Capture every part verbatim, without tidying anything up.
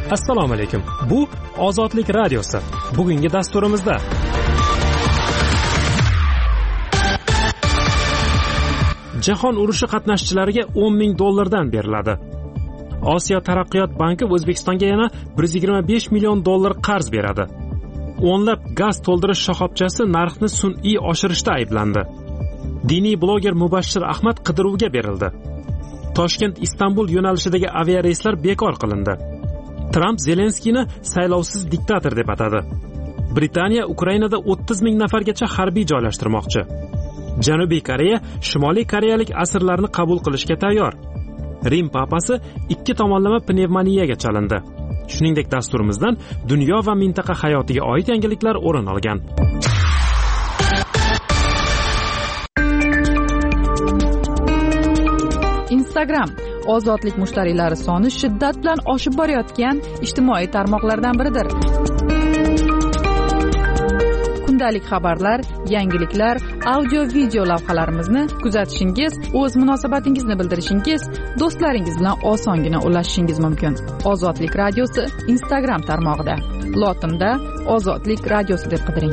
Assalomu alaykum. Bu Ozodlik radiosi. Bugungi dasturimizda Jahon urushi qatnashchilariga o'n ming dollardan beriladi. Osiyo taraqqiyot banki O'zbekistonga yana bir yuz yigirma besh million dollar qarz beradi. O'nlab gaz to'ldirish shoxobchasi narxni sun'iy oshirishda ayblandi. Diniy bloger Mubashshir Ahmad qidiruvga berildi. Toshkent-Istanbul yo'nalishidagi aviareyslar bekor qilindi. Tramp Zelenskiyni saylovsiz diktator deb atadi. Britaniya Ukrainada o'ttiz ming nafargacha harbiy joylashtirmoqchi. Janubiy Koreya Shimoliy koreyalik asirlarni qabul qilishga tayyor. Rim papasi ikki tomonlama pnevmoniyaga chalindi. Shuningdek, dasturimizdan dunyo va mintaqa hayotiga oid yangiliklar o'rin olgan. Instagram ozodlik mushtariylari soni shiddat bilan oshib borayotgan ijtimoiy tarmoqlardan biridir. Kundalik xabarlar, yangiliklar, audio video lavhalarimizni kuzatishingiz, o'z munosabatingizni bildirishingiz, do'stlaringiz bilan osongina ulashishingiz mumkin. Ozodlik radiosi Instagram tarmog'ida. Lotinda Ozodlik radiosi deb qidiring.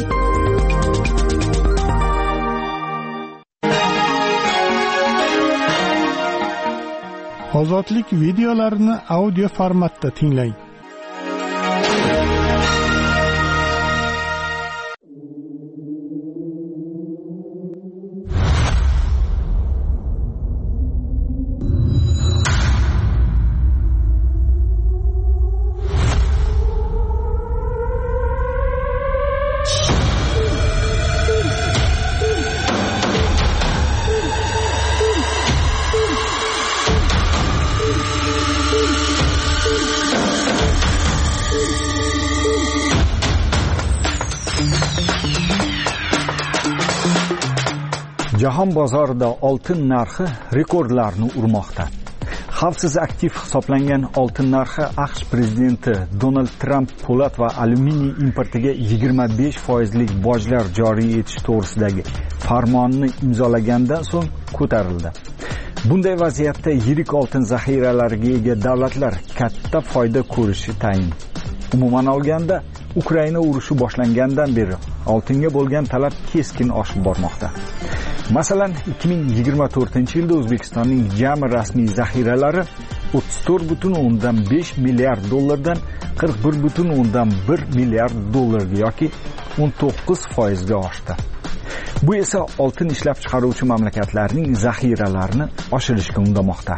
Ozodlik videolarini audio formatda tinglang. Jahon bozorida oltin narxi rekordlarni urmoqda. Xavfsiz aktiv hisoblangan oltin narxi AQSh prezidenti Donald Tramp po'lat va alyuminiy importiga yigirma besh foizlik bojlar joriy etish to'g'risidagi farmonni imzolagandan so'ng ko'tarildi. Bunday vaziyatda yirik oltin zaxiralariga ega davlatlar katta foyda ko'rishi tayin. Umuman olganda, Ukraina urushi boshlangandan beri oltinga bo'lgan talab keskin oshib bormoqda. Masalan, ikki ming yigirma to'rtinchi yilda O'zbekistonning jami rasmiy zaxiralari o'ttiz to'rt butun o'ndan besh milliard dollardan qirq bir butun o'ndan bir milliard dollarga yoki o'n to'qqiz foizga oshdi. Bu esa oltin ishlab chiqaruvchi mamlakatlarning zaxiralarini oshirishga undamoqda.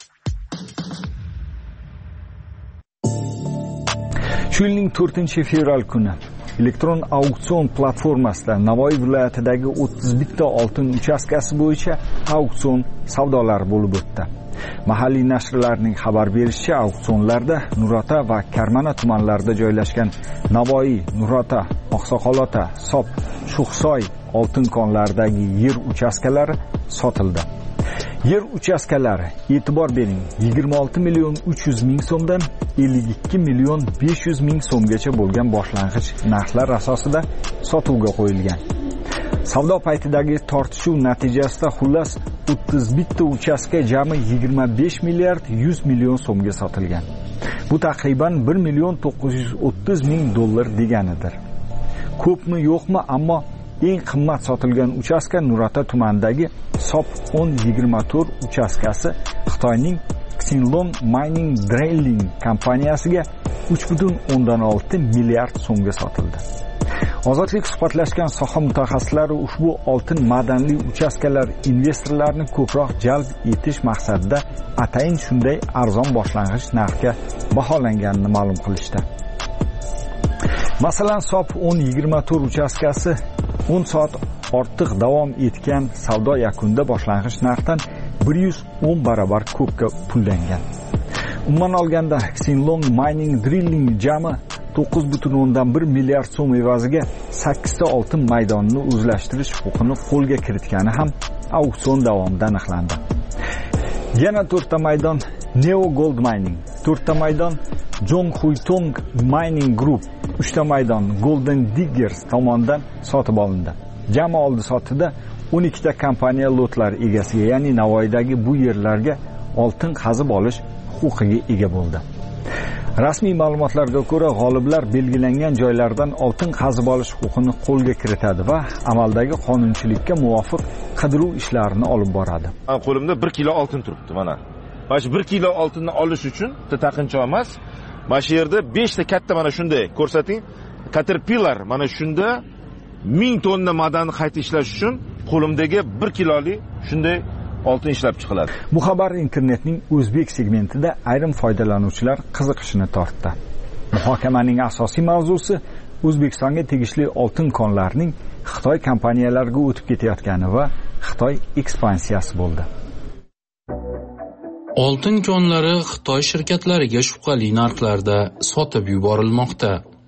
Shu yilning to'rtinchi fevral kuni elektron auksion platformasida Navoiy viloyatidagi o'ttiz bitta oltin uchastkasi bo'yicha auksion savdolari bo'lib o'tdi. Mahalliy nashrlarning xabar berishicha, auksionlarda Nurota va Karmana tumanlarida joylashgan Navoiy, Nurota, Oqsoqolota, Sop, Sho'xsoy oltin konlaridagi yer uchastkalari sotildi. Yer uchastkalari, e'tibor bering, yigirma olti million uch yuz ming so'mdan ellik ikki million besh yuz ming so'mgacha bo'lgan boshlang'ich narxlar asosida sotuvga qo'yilgan. Savdo paytidagi tortishuv natijasida xullas o'ttiz bitta uchastka jami yigirma besh milliard yuz million so'mga sotilgan. Bu taqriban bir million to'qqiz yuz o'ttiz ming dollar deganidir. Ko'pmi yo'qmi, ammo eng qimmat sotilgan uchastka Nurota tumanidagi Sop o'n yigirma to'rt uchastkasi Xitoyning Xinlong Mining Drilling kompaniyasiga uch butun o'ndan olti milliard so'mga sotildi. Ozodlik suhbatlashgan soha mutaxassislari ushbu oltin madanli uchastkalar investorlarni ko'proq jalb etish maqsadida atayin shunday arzon boshlang'ich narxga baholanganini ma'lum qilishdi. Masalan, Sop o'n yigirma to'rt uchastkasi o'n soat ortiq davom etgan savdo yakunida boshlang'ich narxdan bir yuz o'n barobar ko'pga pullangan. Umuman olganda, Xinlong Mining Drilling jami to'qqiz butun o'ndan bir milliard so'm evaziga sakkiz ta oltin maydonini o'zlashtirish huquqini qo'lga kiritgani ham auksion davomida aniqlandi. Yana to'rt ta maydon Neo Gold Mining, to'rt ta maydon Zhonghuitong Mining Group, uch ta maydon Golden Diggers tomonidan sotib olindi. Jami oldi-sotida o'n ikkita kompaniya lotlar egasiga, ya'ni Navoiydagi bu yerlarga oltin qazib olish huquqiga ega bo'ldi. Rasmiy ma'lumotlarga ko'ra, g'oliblar belgilangan joylardan oltin qazib olish huquqini qo'lga kiritadi va amaldagi qonunchilikka muvofiq qidiruv ishlarini olib boradi. Qo'limda bir kilo oltin turibdi, mana. Mana shu bir kilo oltinni olish uchun taqinchoq emas, mana shu yerda besh ta katta mana shunday ko'rsating, Caterpillar mana shunda ming tonna madanni qayta ishlash uchun qo'limdagi bir kilolik shunday oltin ishlab chiqiladi. Bu xabar internetning o'zbek segmentida ayrim foydalanuvchilar qiziqishini tortdi. Muhokamaning asosiy mavzusi O'zbekistonga tegishli oltin konlarining Xitoy kompaniyalariga o'tib ketayotgani va Xitoy ekspansiyasi bo'ldi. Oltin konlari Xitoy shirkatlariga shubhali narxlarda sotib yuborilmoqda.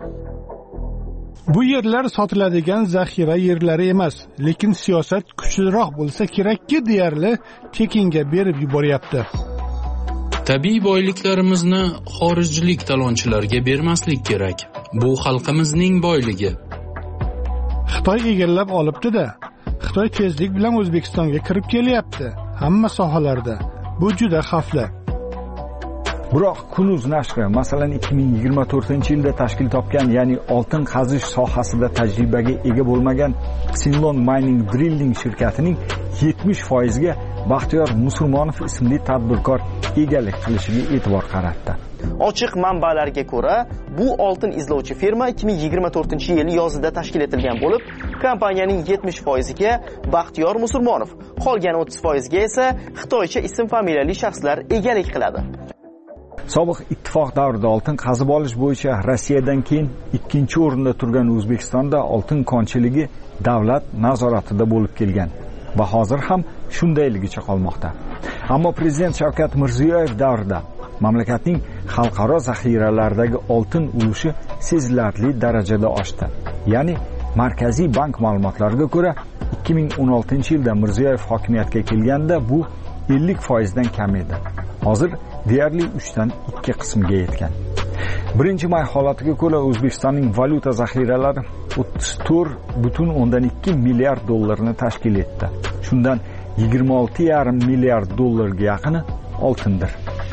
Bu yerlar sotiladigan zaxira yerlari emas, lekin siyosat kuchliroq bo'lsa kerakki deyarli tekinga berib yuboryapti. Tabiiy boyliklarimizni xorijlik talonchilarga bermaslik kerak. Bu xalqimizning boyligi. Xitoy egallab olibdi-da. Xitoy tezlik bilan O'zbekistonga kirib kelyapti. Hamma sohalarda. Bu juda xavfli. Biroq Kunuz nashri masalan ikki ming yigirma to'rtinchi yilda tashkil topgan, ya'ni oltin qazish sohasida tajribaga ega bo'lmagan Sinlon Mining Drilling shirkatining yetmish foiz ga Baxtiyor Musulmonov ismli tadbirkor egalik qilishiga e'tibor qaratdi. Ochiq manbalarga ko'ra, bu oltin izlovchi firma ikki ming yigirma to'rtinchi yil yozida tashkil etilgan bo'lib, kompaniyaning yetmish foiz ga Baxtiyor Musulmonov, qolgan o'ttiz foiz ga esa Xitoycha ism-familiyali shaxslar egalik qiladi. Sobiq ittifoq davrida oltin qazib olish bo'yicha Rossiyadan keyin ikkinchi o'rinda turgan O'zbekistonda oltin konchiligi davlat nazoratida bo'lib kelgan va hozir ham shundayligicha qolmoqda. Ammo prezident Shavkat Mirziyoyev davrida mamlakatning xalqaro zaxiralaridagi oltin ulushi sezilarli darajada oshdi. Ya'ni Markaziy bank ma'lumotlariga ko'ra ikki ming o'n oltinchi yilda Mirziyoyev hokimiyatga kelganda bu ellik foiz dan kam edi. Hozir deyarli uch dan ikki qismga yetgan. birinchi may holatiga ko'ra O'zbekistonning valyuta zaxiralari o'ttiz to'rt butun o'ndan ikki milliard dollarni tashkil etdi. Shundan yigirma olti yarim milliard dollarga yaqini oltindir.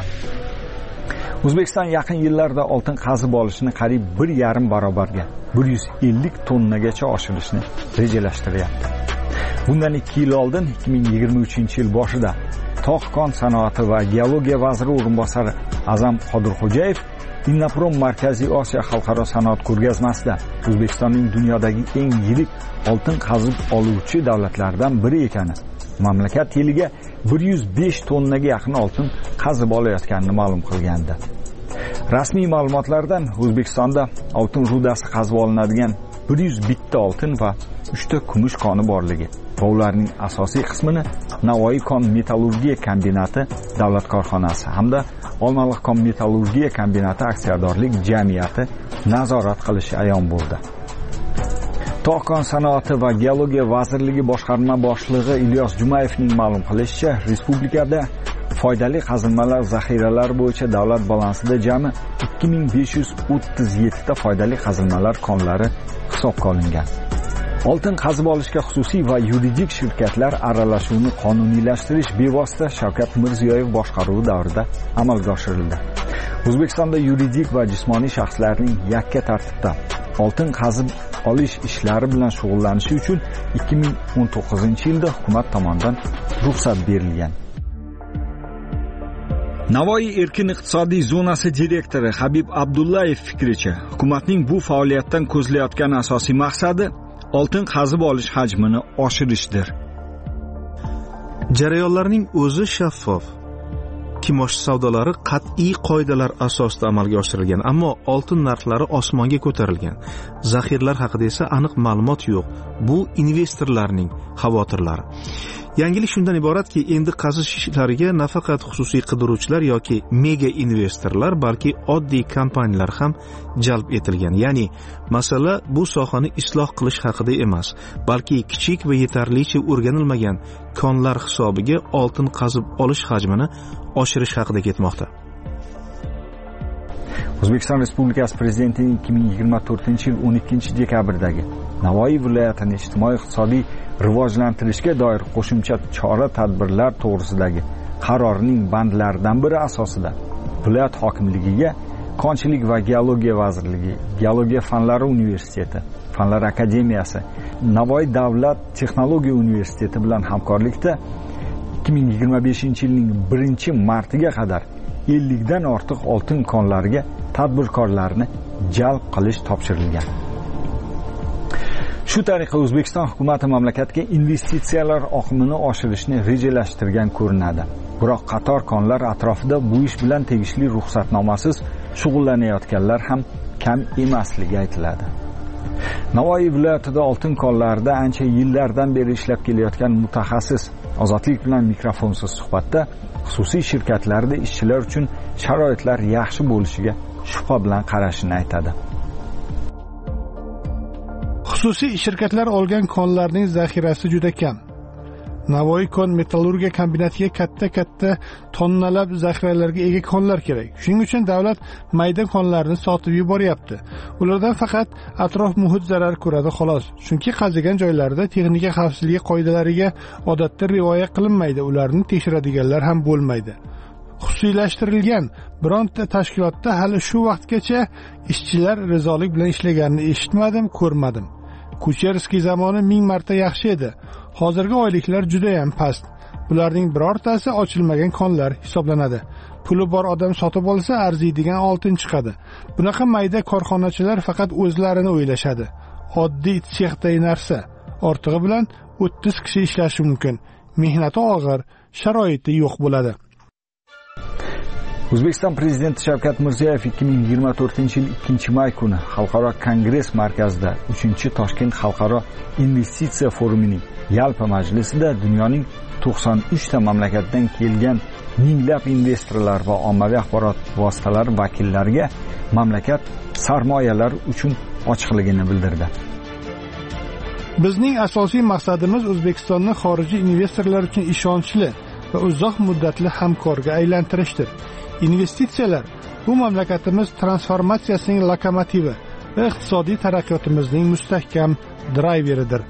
O'zbekiston yaqin yillarda oltin qazib olishni qariyb bir yarim barobarga, bir yuz ellik tonnagacha oshirishni rejalashtiryapti. Bundan ikki yil oldin ikki ming yigirma uchinchi yil boshida Tog' kon sanoati va geologiya vaziri o'rinbosari Azam Qodirxo'jayev Innaprom Markaziy Osiyo xalqaro sanoat ko'rgazmasida O'zbekistonning dunyodagi eng yirik oltin qazib oluvchi davlatlardan biri ekani, mamlakat yiliga bir yuz besh tonnaga yaqin oltin qazib olayotganini ma'lum qilgandi. Rasmiy ma'lumotlardan O'zbekistonda oltin rudasi qazib olinadigan bir yuz bitta oltin va uch ta kumush koni borligi va ularning asosiy qismini Navoiy kon metallurgiya kombinati davlat korxonasi hamda Olmaliq kon metallurgiya kombinati aksiyadorlik jamiyati nazorat qilishi ayon bo'ldi. Tog' kon sanoati va geologiya vazirligi boshqarma boshlig'i Ilyos Jumayevning ma'lum qilishicha, respublikada foydali qazilmalar zaxiralari bo'yicha davlat balansida jami ikki ming besh yuz o'ttiz yetti ta foydali qazilmalar konlari hisobga olingan. Oltin qazib olishga xususiy va yuridik shirkatlar aralashuvini qonuniylashtirish bevosita Shavkat Mirziyoyev boshqaruvi davrida amalga oshirildi. O'zbekistonda yuridik va jismoniy shaxslarning yakka tartibda oltin qazib olish ishlari bilan shug'ullanishi uchun ikki ming o'n to'qqizinchi yilda hukumat tomonidan ruxsat berilgan. Navoiy erkin iqtisodiy zonasi direktori Habib Abdullayev fikricha, hukumatning bu faoliyatdan ko'zlayotgan asosiy maqsadi oltin qazib olish hajmini oshirishdir. Jarayonlarning o'zi shaffof. Kimosh savdolari qat'iy qoidalar asosida amalga oshirilgan, ammo oltin narxlari osmonga ko'tarilgan. Zaxiralar haqida esa aniq ma'lumot yo'q. Bu investorlarning xavotirlari. Yangilik shundan iboratki, endi qazish ishlariga nafaqat xususiy qidiruvchilar yoki mega investorlar, balki oddiy kompaniyalar ham jalb etilgan. Ya'ni, masala bu sohani isloh qilish haqida emas, balki kichik va yetarlicha o'rganilmagan konlar hisobiga oltin qazib olish hajmini oshirish haqida ketmoqda. O'zbekiston Respublikasi Prezidentining ikki ming yigirma to'rtinchi yil o'n ikkinchi dekabrdagi Navoiy viloyatini ijtimoiy-iqtisodiy rivojlantirishga doir qo'shimcha chora-tadbirlar to'g'risidagi qarorining bandlaridan biri asosida viloyat hokimligiga konchilik va geologiya vazirligi, geologiya fanlari universiteti, fanlar akademiyasi, Navoiy davlat texnologiya universiteti bilan hamkorlikda ikki ming yigirma beshinchi yilning birinchi martiga qadar ellikdan ortiq oltin konlariga tadbirkorlarni jalb qilish topshirilgan. Shu tariqa O'zbekiston hukumati mamlakatga investitsiyalar oqimini oshirishni rejalashtirgan ko'rinadi. Biroq qator konlar atrofida bu ish bilan tegishli ruxsatnomasiz shug'ullanayotganlar ham kam emasligi aytiladi. Navoiy viloyatida oltin konlarida ancha yillardan beri ishlab kelayotgan mutaxassis Ozodlik bilan mikrofonsiz suhbatda xususiy shirkatlarda ishchilar uchun sharoitlar yaxshi bo'lishiga shubha bilan qarashini aytadi. Xususiy shirkatlar olgan konlarning zaxirasi juda kam. Navoiy kon metallurgiya kombinatiga katta-katta tonnalab zaxiralarga ega konlar kerak. Shuning uchun davlat mayda konlarni sotib yuboryapti. Ulardan faqat atrof muhit zarar ko'radi xolos. Chunki qazigan joylarda texnika xavfsizligi qoidalariga odatda rioya qilinmaydi, ularni tekshiradiganlar ham bo'lmaydi. Xususiylashtirilgan bironta tashkilotda hali shu vaqtgacha ishchilar rizolik bilan ishlaganini eshitmadim, ko'rmadim. Kucherskiy zamoni ming marta yaxshi edi. Hozirgi oyliklar juda ham past. Bularning birortasi ochilmagan konlar hisoblanadi. Puli bor odam sotib olsa arziydigan oltin chiqadi. Bunaqa mayda korxonachilar faqat o'zlarini o'ylashadi. Oddiy sexday narsa. Ortig'i bilan o'ttiz kishi ishlashi mumkin. Mehnati og'ir, sharoiti yo'q bo'ladi. O'zbekiston prezidenti Shavkat Mirziyoyev ikki ming yigirma to'rtinchi yil ikkinchi may kuni Xalqaro kongress markazida uchinchi Toshkent xalqaro investitsiya forumining yalpi majlisida dunyoning to'qson uch ta mamlakatdan kelgan minglab investorlar va ommaviy axborot vositalari vakillariga mamlakat sarmoyalar uchun ochiqligini bildirdi. Bizning asosiy maqsadimiz O'zbekistonni xorijiy investorlar uchun ishonchli va uzoq muddatli hamkorga aylantirishdir. Investitsiyalar bu mamlakatimiz transformatsiyasining lokomotivi va iqtisodiy taraqqiyotimizning mustahkam drayveridir.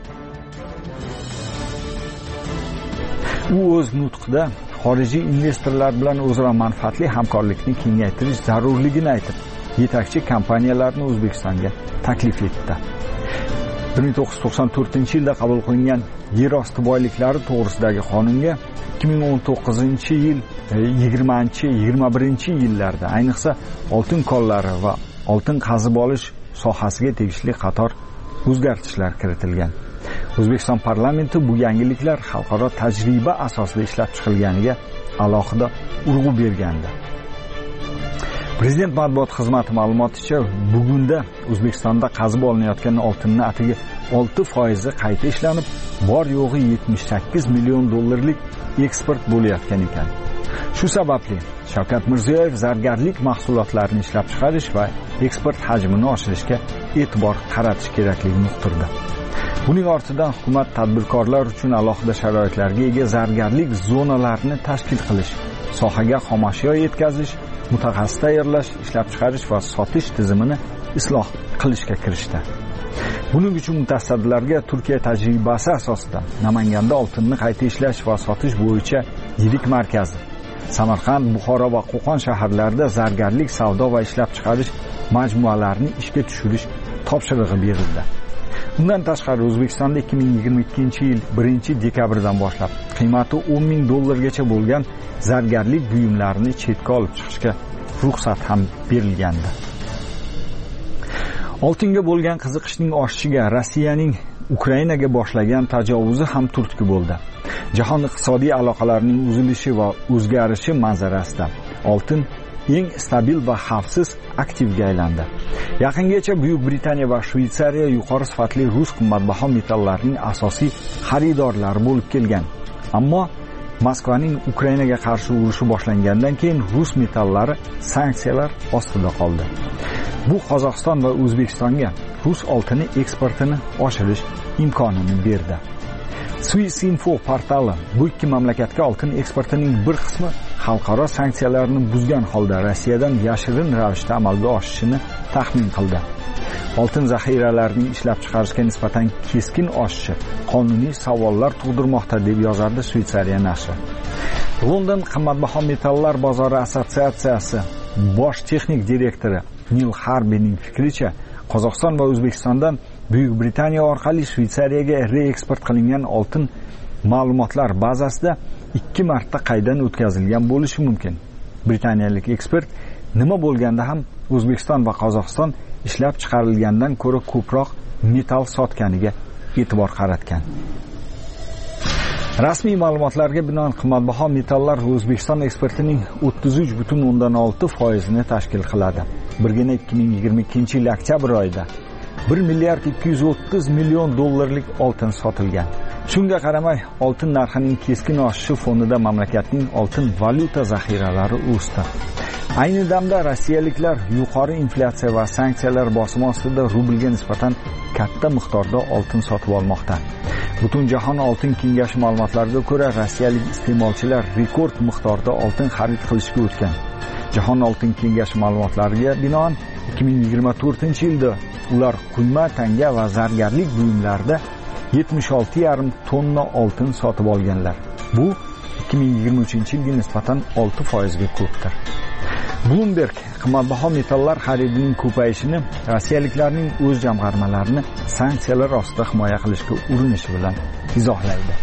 U o'z nutqida xorijiy investorlar bilan o'zaro manfaatli hamkorlikni kengaytirish zarurligini aytib, yetakchi kompaniyalarni O'zbekistonga taklif etdi. bir ming to'qqiz yuz to'qson to'rtinchi yilda qabul qilingan yer osti boyliklari to'g'risidagi qonunga ikki ming o'n to'qqizinchi yil, yigirmanchi, yigirma birinchi yillarda ayniqsa oltin konlari va oltin qazib olish sohasiga tegishli qator o'zgartishlar kiritilgan. O'zbekiston parlamenti bu yangiliklar xalqaro tajriba asosida ishlab chiqilganiga alohida urg'u bergandi. Prezident matbuot xizmati ma'lumoticha, bugunda O'zbekistonda qazib olinayotgan oltinning atigi olti foizi qayta ishlanib, bor yo'g'i yetmish sakkiz million dollarlik eksport bo'layotgan ekan. Shu sababli Shavkat Mirziyoyev zargarlik mahsulotlarini ishlab chiqarish va eksport hajmini oshirishga e'tibor qaratish kerakligini uqtirdi. Buning ortidan hukumat tadbirkorlar uchun alohida sharoitlarga ega zargarlik zonalarini tashkil qilish, sohaga xomashyo yetkazish, mutaxassis tayyorlash, ishlab chiqarish va sotish tizimini isloh qilishga kirishdi. Buning uchun mutasaddilarga Turkiya tajribasi asosida Namanganda oltinni qayta ishlash va sotish bo'yicha yirik markazi, Samarqand, Buxoro va Qo'qon shaharlarida zargarlik savdo va ishlab chiqarish majmualarini ishga tushirish topshirig'i berildi. Bundan tashqari O'zbekistonda ikki ming yigirma ikkinchi yil birinchi dekabrdan boshlab qiymati o'n ming dollargacha bo'lgan zargarlik buyumlarini chetga olib chiqishga ruxsat ham berilgandi. Oltinga bo'lgan qiziqishning oshishiga Rossiyaning Ukrainaga boshlagan tajovuzi ham turtki bo'ldi. Jahon iqtisodiy aloqalarining uzilishi va o'zgarishi manzarasida oltin eng stabil va xavfsiz aktivga aylandi. Yaqingacha Buyuk Britaniya va Shveysariya yuqori sifatli rus qimmatbaho metallarining asosiy xaridorlari bo'lib kelgan. Ammo Moskvaning Ukrainaga qarshi urushi boshlangandan keyin rus metallari sanksiyalar ostida qoldi. Bu Qozog'iston va O'zbekistonga rus oltini eksportini oshirish imkonini berdi. Swissinfo portali bu ikki mamlakatga oltin eksportining bir qismi xalqaro sanksiyalarni buzgan holda Rossiyadan yashirin ravishda amalga oshishini taxmin qildi. Oltin zaxiralarining ishlab chiqarishga nisbatan keskin oshishi qonuniy savollar tug'dirmoqda deb yozardi Shveysariya nashri. London qimmatbaho metallar bozori assotsiatsiyasi bosh texnik direktori Nil Harbiyning fikricha, Qozog'iston va O'zbekistondan Buyuk Britaniya orqali Shveysariyaga reeksport qilingan oltin ma'lumotlar bazasida ikki marta qaydan o'tkazilgan bo'lishi mumkin. Britaniyalik ekspert nima bo'lganda ham O'zbekiston va Qozog'iston ishlab chiqarilgandan ko'ra ko'proq metal sotganiga e'tibor qaratgan. Rasmiy ma'lumotlarga binoan qimmatbaho metallar O'zbekiston eksportining o'ttiz uch butun o'ndan olti foiz ni tashkil qiladi. Birgina ikki ming yigirma ikkinchi yil oktyabr oyida bir milliard ikki yuz o'ttiz million dollarlik oltin sotilgan. Shunga qaramay, oltin narxining keskin oshishi fonida mamlakatning oltin valyuta zaxiralari o'sdi. Ayni damda rossiyaliklar yuqori inflyatsiya va sanksiyalar bosimi ostida rublga nisbatan katta miqdorda oltin sotib olmoqda. Butun jahon oltin kengashi ma'lumotlariga ko'ra, rossiyalik iste'molchilar rekord miqdorda oltin xarid qilishga o'tgan. Jahon oltin kengashi ma'lumotlariga binoan ikki ming yigirma to'rtinchi yilda ular quyma, tanga va zargarlik buyumlarida yetmish olti yarim tonna oltin sotib olganlar. Bu ikki ming yigirma uchinchi yilga nisbatan olti foiz ga ko'pdir. Bloomberg qimmatbaho metallar xaridining ko'payishini rossiyaliklarning o'z jamg'armalarini sanksiyalar ostida himoya qilishga urinishi bilan izohlaydi.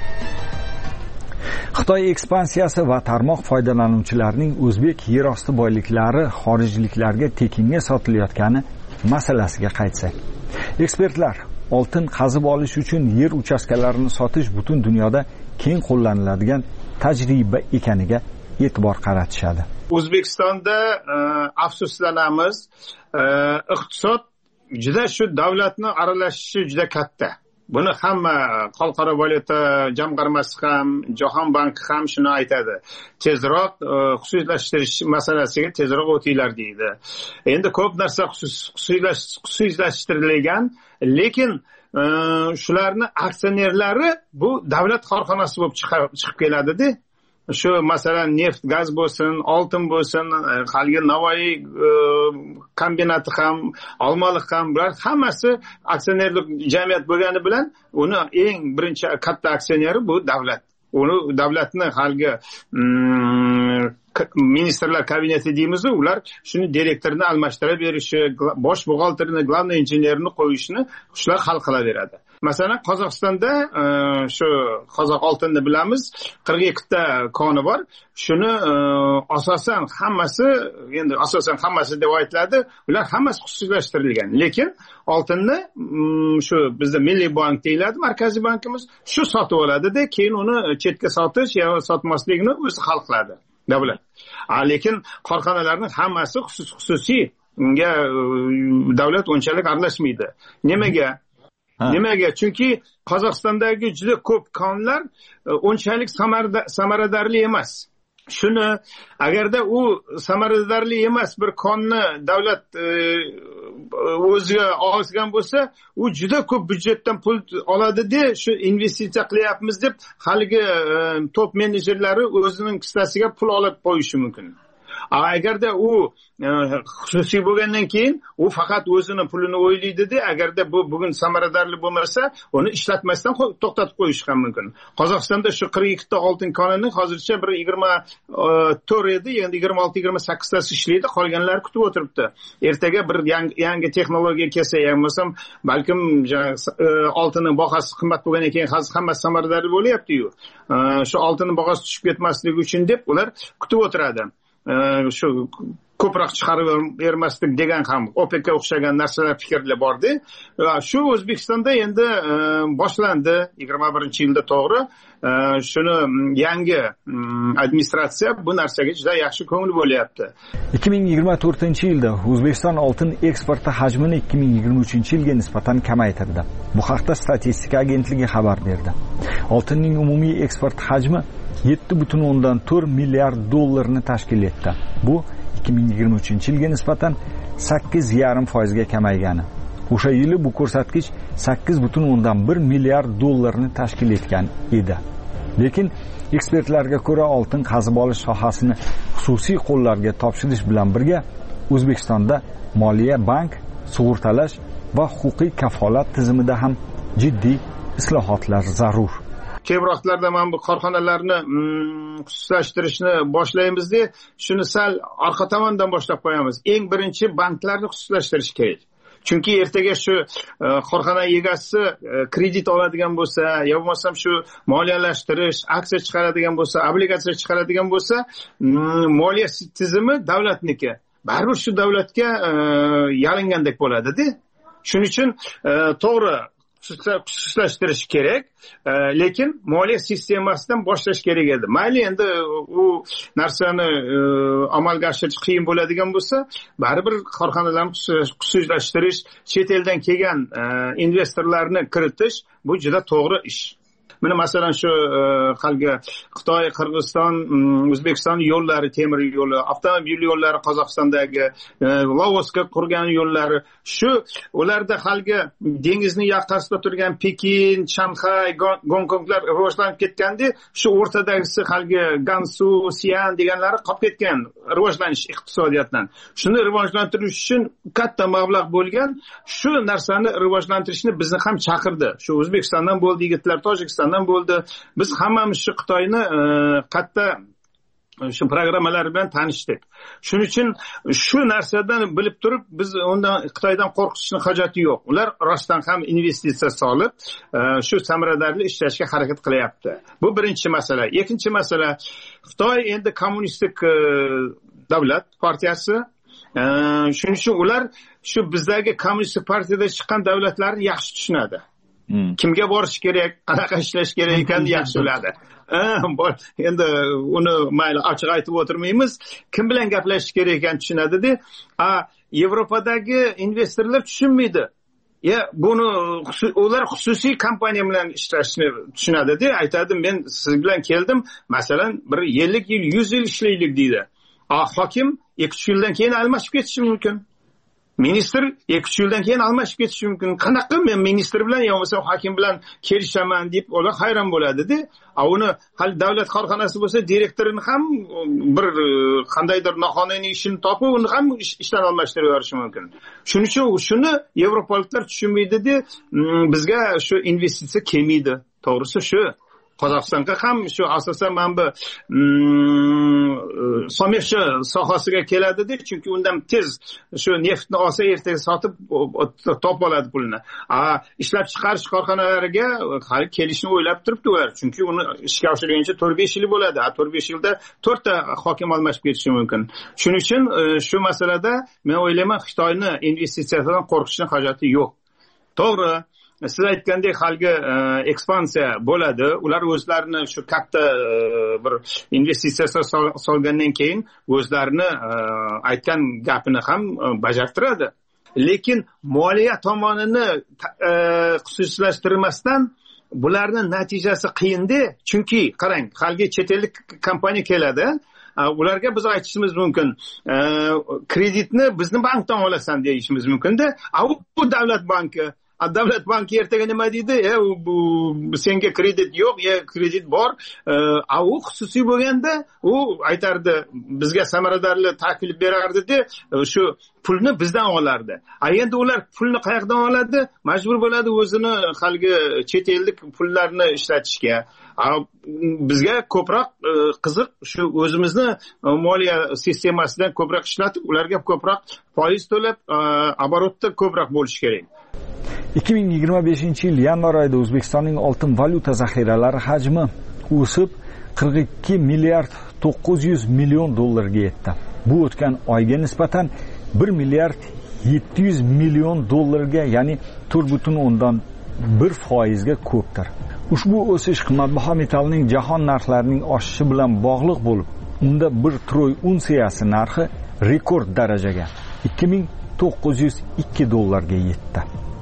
Xitoy ekspansiyasi va tarmoq foydalanuvchilarining o'zbek yer osti boyliklari xorijliklarga tekinga sotilayotgani masalasiga qaytsak. Ekspertlar oltin qazib olish uchun yer uchastkalarini sotish butun dunyoda keng qo'llaniladigan tajriba ekaniga e'tibor qaratishadi. O'zbekistonda afsuslanamiz, iqtisod juda shu davlatning aralashishi juda katta. Buni hamma xalqaro valyuta jamg'armasi ham, Jahon banki ham shuni aytadi. Tezroq xususiylashtirish masalasiga tezroq o'tinglar deydi. Endi ko'p narsa xususiylashtirilgan, lekin shularning aksionerlari bu davlat korxonasi bo'lib chiqib keladi-da. Shu masalan neft, gaz bo'lsin, oltin bo'lsin, haligi Navoiy kombinati ham, Olmaliq ham, bular hammasi aksionerlik jamiyat bo'lgani bilan uni eng birinchi katta aksioneri bu davlat. Uni davlatning haligi ministrlar kabineti deymiz, ular shuni direktorni almashtirib berishi, bosh buxgalterini, главный injenerni qo'yishni shular hal qilaveradi. Masalan, Qozog'istonda shu qozoq oltinni bilamiz, qirq ikki ta koni bor. Shuni asosan hammasi, endi asosan hammasi deb aytiladi, ular hammasi xususiylashtirilgan. Lekin oltinni shu bizda Milliy bank deyiladi, markaziy bankimiz shu sotib oladi-da, keyin uni chetga sotish yoki sotmaslikni o'zi hal qiladi davlat. Lekin korxonalarning hammasi xususiy, unga davlat unchalik aralashmaydi. Nimaga? Nimaga? Chunki Qozog'istondagi juda ko'p konlar unchalik samaradorli emas. Shuni agarda u samaradorli emas bir konni davlat o'ziga olgan bo'lsa, u juda ko'p byudjetdan pul oladi-da, shu investitsiya qilyapmiz deb haligi top menejerlari o'zining kissasiga pul olib qo'yishi mumkin. Agarda u xususiy bo'lgandan keyin u faqat o'zini pulini o'ylaydi-da, agarda bu bugun samaradorli bo'lmasa, uni ishlatmasdan to'xtatib qo'yish ham mumkin. Qozog'istonda shu qirq ikki ta oltin konini hozircha bir yigirma to'rt edi, endi yigirma olti yigirma sakkiz tasi ishlaydi, qolganlari kutib o'tiribdi. Ertaga bir yangi, yangi texnologiya kelsa, bo'lmasam balkim oltinning bahasi qimmat bo'lgandan keyin hozir hammasi samaradorli bo'lyapti-yu. Shu oltinning bahasi tushib ketmasligi uchun deb ular kutib o'tiradi. Shu ko'proq chiqarib bermaslik degan ham OPEKga o'xshagan narsalar fikrlar bordi. Shu O'zbekistonda endi boshlandi yigirma birinchi yilda, to'g'ri. Shuni yangi administratsiya bu narsaga juda yaxshi ko'ngil bo'lyapti. ikki ming yigirma to'rtinchi yilda O'zbekiston oltin eksporti hajmini ikki ming yigirma uchinchi yilga nisbatan kamaytirdi. Bu haqda statistika agentligi xabar berdi. Oltinning umumiy eksport hajmi yetti butun o'ndan to'rt milliard dollarni tashkil etdi. Bu ikki ming yigirma uchinchi yilga nisbatan sakkiz yarim foiz ga kamaygani. O'sha yili bu ko'rsatkich sakkiz butun o'ndan bir milliard dollarni tashkil etgan edi. Lekin ekspertlarga ko'ra, oltin qazib olish sohasini xususiy qo'llarga topshirish bilan birga O'zbekistonda moliya, bank, sug'urtalash va huquqiy kafolat tizimida ham jiddiy islohotlar zarur. keyinroqlarda mana bu korxonalarni xususiylashtirishni boshlaymiz-da, shuni sal orqa tomondan boshlab qo'yamiz. Eng birinchi banklarni xususiylashtirish kerak. Chunki ertaga shu korxona egasi kredit oladigan bo'lsa, yo bo'lmasam shu moliyalashtirish, aksiya chiqaradigan bo'lsa, obligatsiya chiqaradigan bo'lsa, moliya tizimi davlatniki. Baribir shu davlatga yalingandek bo'ladi-da. Shuning uchun to'g'ri xususiylashtirish kerak, lekin moliya sistemasidan boshlash kerak edi. Mayli endi u narsani amalga oshirish qiyin bo'ladigan bo'lsa, baribir korxonalarni xususiylashtirish, chet eldan kelgan investorlarni kiritish bu juda to'g'ri ish. Mana masalan shu haligi Xitoy, Qirg'iziston, O'zbekiston yo'llari, temir yo'li, avtomobil yo'llari, Qozog'istondagi Laosga qurgan yo'llari, shu ularda haligi dengizni yoqasida turgan Pekin, Shanxay, Gonkonglar rivojlanib ketganda, shu o'rtadagisi haligi Gansu, Sian deganlari qolib ketgan rivojlanish iqtisodiyotdan. Shuni rivojlantirish uchun katta mablag' bo'lgan, shu narsani rivojlantirishni bizni ham chaqirdi. Shu O'zbekistondan bo'ldi yigitlar, Tojikiston bo'ldi. Biz hammamiz shu Xitoyni katta shu programmalar bilan tanishdik. Shuning uchun shu narsadan bilib turib, biz undan Xitoydan qo'rqishning hojati yo'q. Ular rostdan ham investitsiya solib, shu samaradorli ishlashga harakat qilyapti. Bu birinchi masala. Ikkinchi masala, Xitoy endi kommunistik davlat partiyasi. Shuning uchun ular shu bizdagi kommunistik partiyada chiqqan davlatlarni yaxshi tushunadi. Kimga borish kerak, qanaqa ishlash kerak ekanini yaxshi biladi. Endi uni mayli ochiq aytib o'tirmaymiz, kim bilan gaplashish kerak ekanini tushunadi-da. A Yevropadagi investorlar tushunmaydi. Ya buni ular xususiy kompaniya bilan ishlashni tushunadi-da. Aytadi, men siz bilan keldim, masalan, bir ellik yil, yuz yil ishlaylik deydi. A hokim ikki uch yildan keyin almashib ketishi mumkin. Ministr ikki uch yildan keyin almashib ketishi mumkin. Qanaqa men ministr bilan yo bo'lmasa hokim bilan kelishaman deb ular hayron bo'ladi-da. A uni hal davlat korxonasi bo'lsa, direktorini ham bir qandaydir noqonuniy ishini topib, uni ham ishdan almashtirib yuborishi mumkin. Shuning uchun shuni yevropaliklar tushunmaydi-da, bizga shu investitsiya kelmaydi. To'g'risi shu. Qozog'istonga ham shu asosan mana bu so'mekchi sohasiga keladi-da, chunki undan tez shu neftni olsa ertaga sotib topib oladi pulni. A ishlab chiqarish korxonalariga hali kelishni o'ylab turibdi ular, chunki uni ishga oshirgancha to'rt besh yil bo'ladi. A to'rt besh yilda to'rtta hokim almashib ketishi mumkin. Shuning uchun shu masalada men o'ylayman, Xitoyni investitsiyadan qo'rqishning hojati yo'q. To'g'ri, siz aytgandek haligi ekspansiya bo'ladi. Ular o'zlarini shu katta bir investitsiya solgandan keyin o'zlarini aytgan gapini ham bajartiradi. Lekin moliya tomonini xususiylashtirmasdan bularni natijasi qiyin-da. Chunki qarang, haligi chet ellik kompaniya keladi. Ularga biz aytishimiz mumkin, kreditni bizni bankdan olasan deyishimiz mumkin-da. Bu davlat banki Davlat banki ertaga nima deydi? E, bu senga kredit yo'q, ya kredit bor. A u xususiy bo'lganda, u aytardi, bizga samaradorli taklif berardi-da, shu pulni bizdan olardi. A endi ular pulni qayerdan oladi? Majbur bo'ladi o'zini haligi chet ellik pullarni ishlatishga. Bizga ko'proq qiziq shu o'zimizni moliya sistemasidan ko'proq ishlatib, ularga ko'proq foiz to'lab, оборотda ko'proq bo'lish kerak. ikki ming yigirma beshinchi yil yanvar oyida O'zbekistonning oltin valyuta zaxiralari hajmi o'sib qirq ikki milliard to'qqiz yuz million dollarga yetdi. Bu o'tgan oyga nisbatan bir milliard yetti yuz million dollarga, ya'ni to'rt butun o'ndan bir foizga ko'pdir. Ushbu o'sish qimmatbaho metallning jahon narxlarining oshishi bilan bog'liq bo'lib, unda bir troy unsiyasi narxi rekord darajaga ikki ming to'qqiz yuz ikki dollarga yetdi.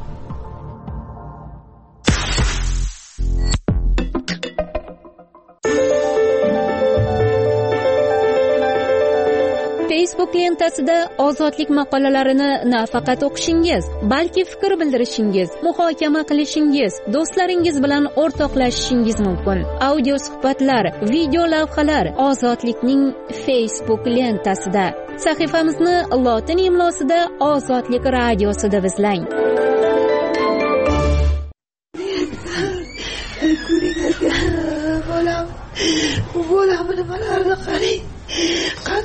Facebook lentasida ozodlik maqolalarini nafaqat o'qishingiz, balki fikr bildirishingiz, muhokama qilishingiz, do'stlaringiz bilan o'rtoqlashishingiz mumkin. Audio suhbatlar, video lavhalar Ozodlikning Facebook lentasida. Sahifamizni lotin imlosida Ozodlik radiosida izlang. Kurika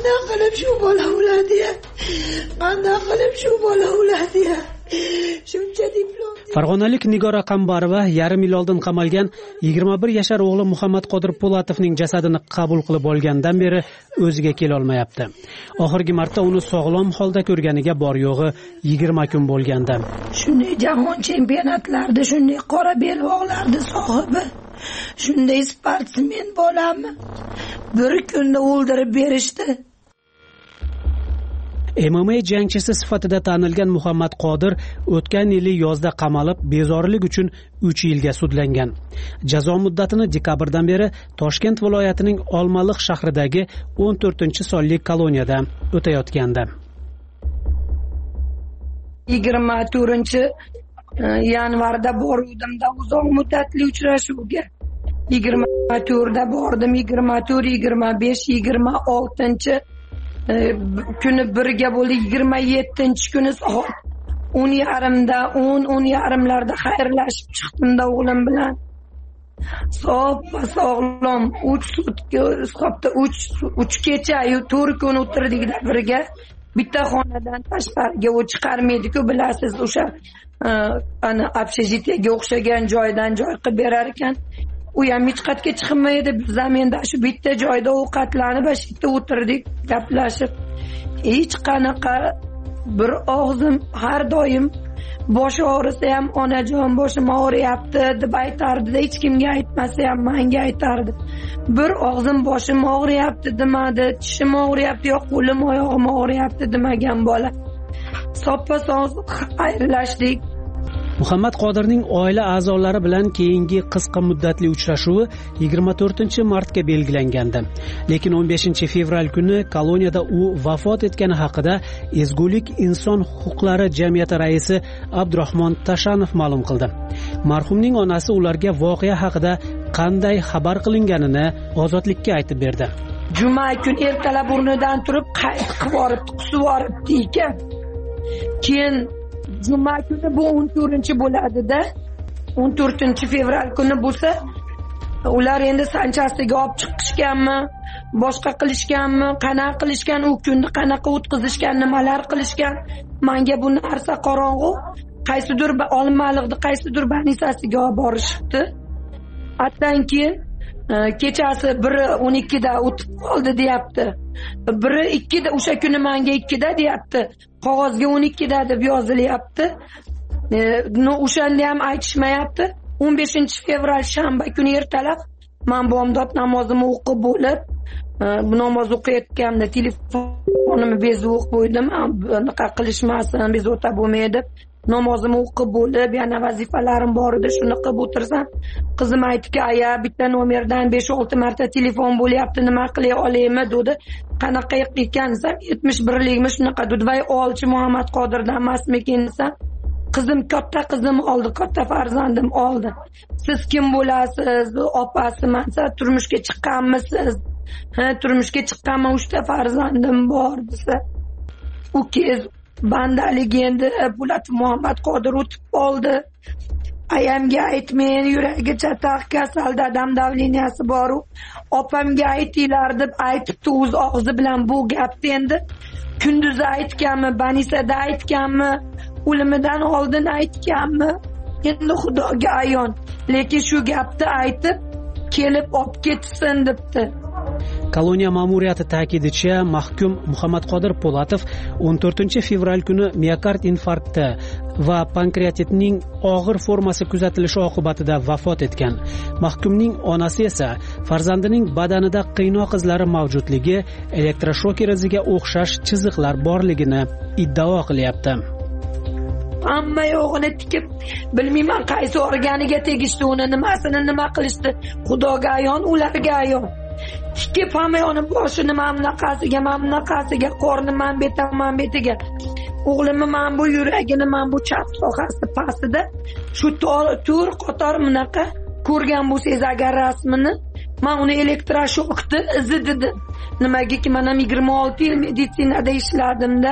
qanday qilib shu bola o'ladi, qanday qilib shu bola o'ladi. Shuncha diplom. Farg'onalik Nigora Qambarova yarim yil oldin qamalgan yigirma bir yashar o'g'li Muhammad Qodir Polatovning jasadini qabul qilib olgandan beri o'ziga kela olmayapti. Oxirgi marta uni sog'lom holda ko'rganiga bor yo'g'i yigirma kun bo'lganda. Shunday jahon chempionatlarida shunday qora belbog'larni sohibi, shunday sportsmen bo'lammi? Bir kunda o'ldirib berishdi. M M A jangchisi sifatida tanilgan Muhammad Qodir o'tgan yili yozda qamalib, bezorilik uchun uch yilga sudlangan. Jazo muddatini dekabrdan beri Toshkent viloyatining Olmaliq shahridagi o'n to'rtinchi sonli koloniyada o'tayotgandi. yigirma to'rtinchi yanvarda boruvdimda uzoq muddatli uchrashuvga. yigirma to'rtda bordim, yigirma to'rt, yigirma besh, yigirma oltinchi kuni birga bo'ldi. yigirma yettinchi kuni soat o'n yarimda, o'n o'n yarimlarda xayrlashib chiqdimda o'g'lim bilan. Soppa sog'lom uch sutka, hisobda uch kecha, to'rt kun o'tirdikda birga. Bitta xonadan tashqariga u chiqarmaydi-ku, bilasiz, o'sha ana общежитиеga o'xshagan joydan joy qilib berar ekan. U ham hech qayerga chiqmaydi. Biz zamenda shu bitta joyda ovqatlanib, shu yerda o'tirdik, gaplashib. Hech qanaqa bir og'zim har doim boshi og'risa ham onajon boshim og'riyapti deb aytardi-da, hech kimga aytmasa ham menga aytardi. Bir og'zim boshim og'riyapti demadi, tishim og'riyapti, yo'q qo'lim oyog'im og'riyapti demagan bola. Soppa sog'liq xayrlashdik. Muhammad Qodirning oila a'zolari bilan keyingi qisqa muddatli uchrashuvi yigirma to'rtinchi martga belgilangandi. Lekin o'n beshinchi fevral kuni koloniyada u vafot etgani haqida Ezgulik inson huquqlari jamiyati raisi Abdurahmon Tashanov ma'lum qildi. Marhumning onasi ularga voqea haqida qanday xabar qilinganini ozodlikka aytib berdi. Juma kuni ertalab o'rnidan turib qayt qilib borib, qusib boribdi ekan. Keyin juma kuni bu o'n to'rtinchi bo'ladi-da. o'n to'rtinchi fevral kuni bo'lsa, ular endi sanchasiga olib chiqishganmi, boshqa qilishganmi, qanaqa qilishgan, u kunni qanaqa o'tkazishgan, nimalar qilishgan, menga bu narsa qorong'u. Qaysidir Olmaliqda qaysidir banisasiga olib borishibdi. Atdan keyin kechasi biri o'n ikkida o'tib qoldi deyapti. Biri ikkida, o'sha kuni menga ikkida deyapti. Qog'ozga o'n ikkida deb yozilyapti. No, o'shanda ham aytishmayapti. o'n beshinchi fevral shanba kuni ertalab men bomdod namozimni o'qib bo'lib, bu namoz o'qiyotganimda telefonimni bezib o'qib qo'ydim. Bunaqa qilishmasin, bezovta bo'lmaydi. Namozimni o'qib bo'lib, yana vazifalarim bor edi, shuni qilib o'tirsam, qizim aytdiki, "Aya, bitta nomerdan besh olti marta telefon bo'lyapti, nima qilay olaymi?" dedi. "Qanaqa ekan desam, yetmish birlikmi shunaqa dedi. Voy, olchi Muhammad Qodirdan emasmikin desam, qizim katta qizim oldi, katta farzandim oldi. Siz kim bo'lasiz? Opasiman. Siz turmushga chiqqanmisiz? Ha, turmushga chiqqanman, uchta farzandim bor desa. U kez bandalik endi Bulat Muhammad Qodir o'tib qoldi. Ayamga aytmang, yuragi chataq, kasal, dadam davleniyasi bor. Opamga aytinglar deb aytibdi o'z og'zi bilan bu gapni. Endi kunduzi aytganmi, banisada aytganmi, o'limidan oldin aytganmi? Endi Xudoga ayon. Lekin shu gapni aytib kelib olib ketsin debdi. Koloniya ma'muriyati ta'kidicha, mahkum Muhammad Qodir Polatov o'n to'rtinchi fevral kuni miokard infarkti va pankreatitning og'ir formasi kuzatilishi oqibatida vafot etgan. Mahkumning onasi esa farzandining badanida qiynoq izlari mavjudligi, elektroshoker iziga o'xshash chiziqlar borligini iddao qilyapti. Hamma yo'g'ini tikib, bilmayman qaysi organiga tegishdi, uni nimasini nima qilishdi. Xudoga ayon, ularga ayon. Tikib hamma yo'g'ini boshini mamnaqasiga, mamnaqasiga, qorni man betam, man betiga. O'g'limni man bu yuragini, man bu chap sohasi pastida shu to'r qator bunaqa ko'rgan bo'lsangiz agar rasmini, men uni elektroshokni izi dedim. Nimagaki, men ham yigirma olti yil meditsinada ishladim-da.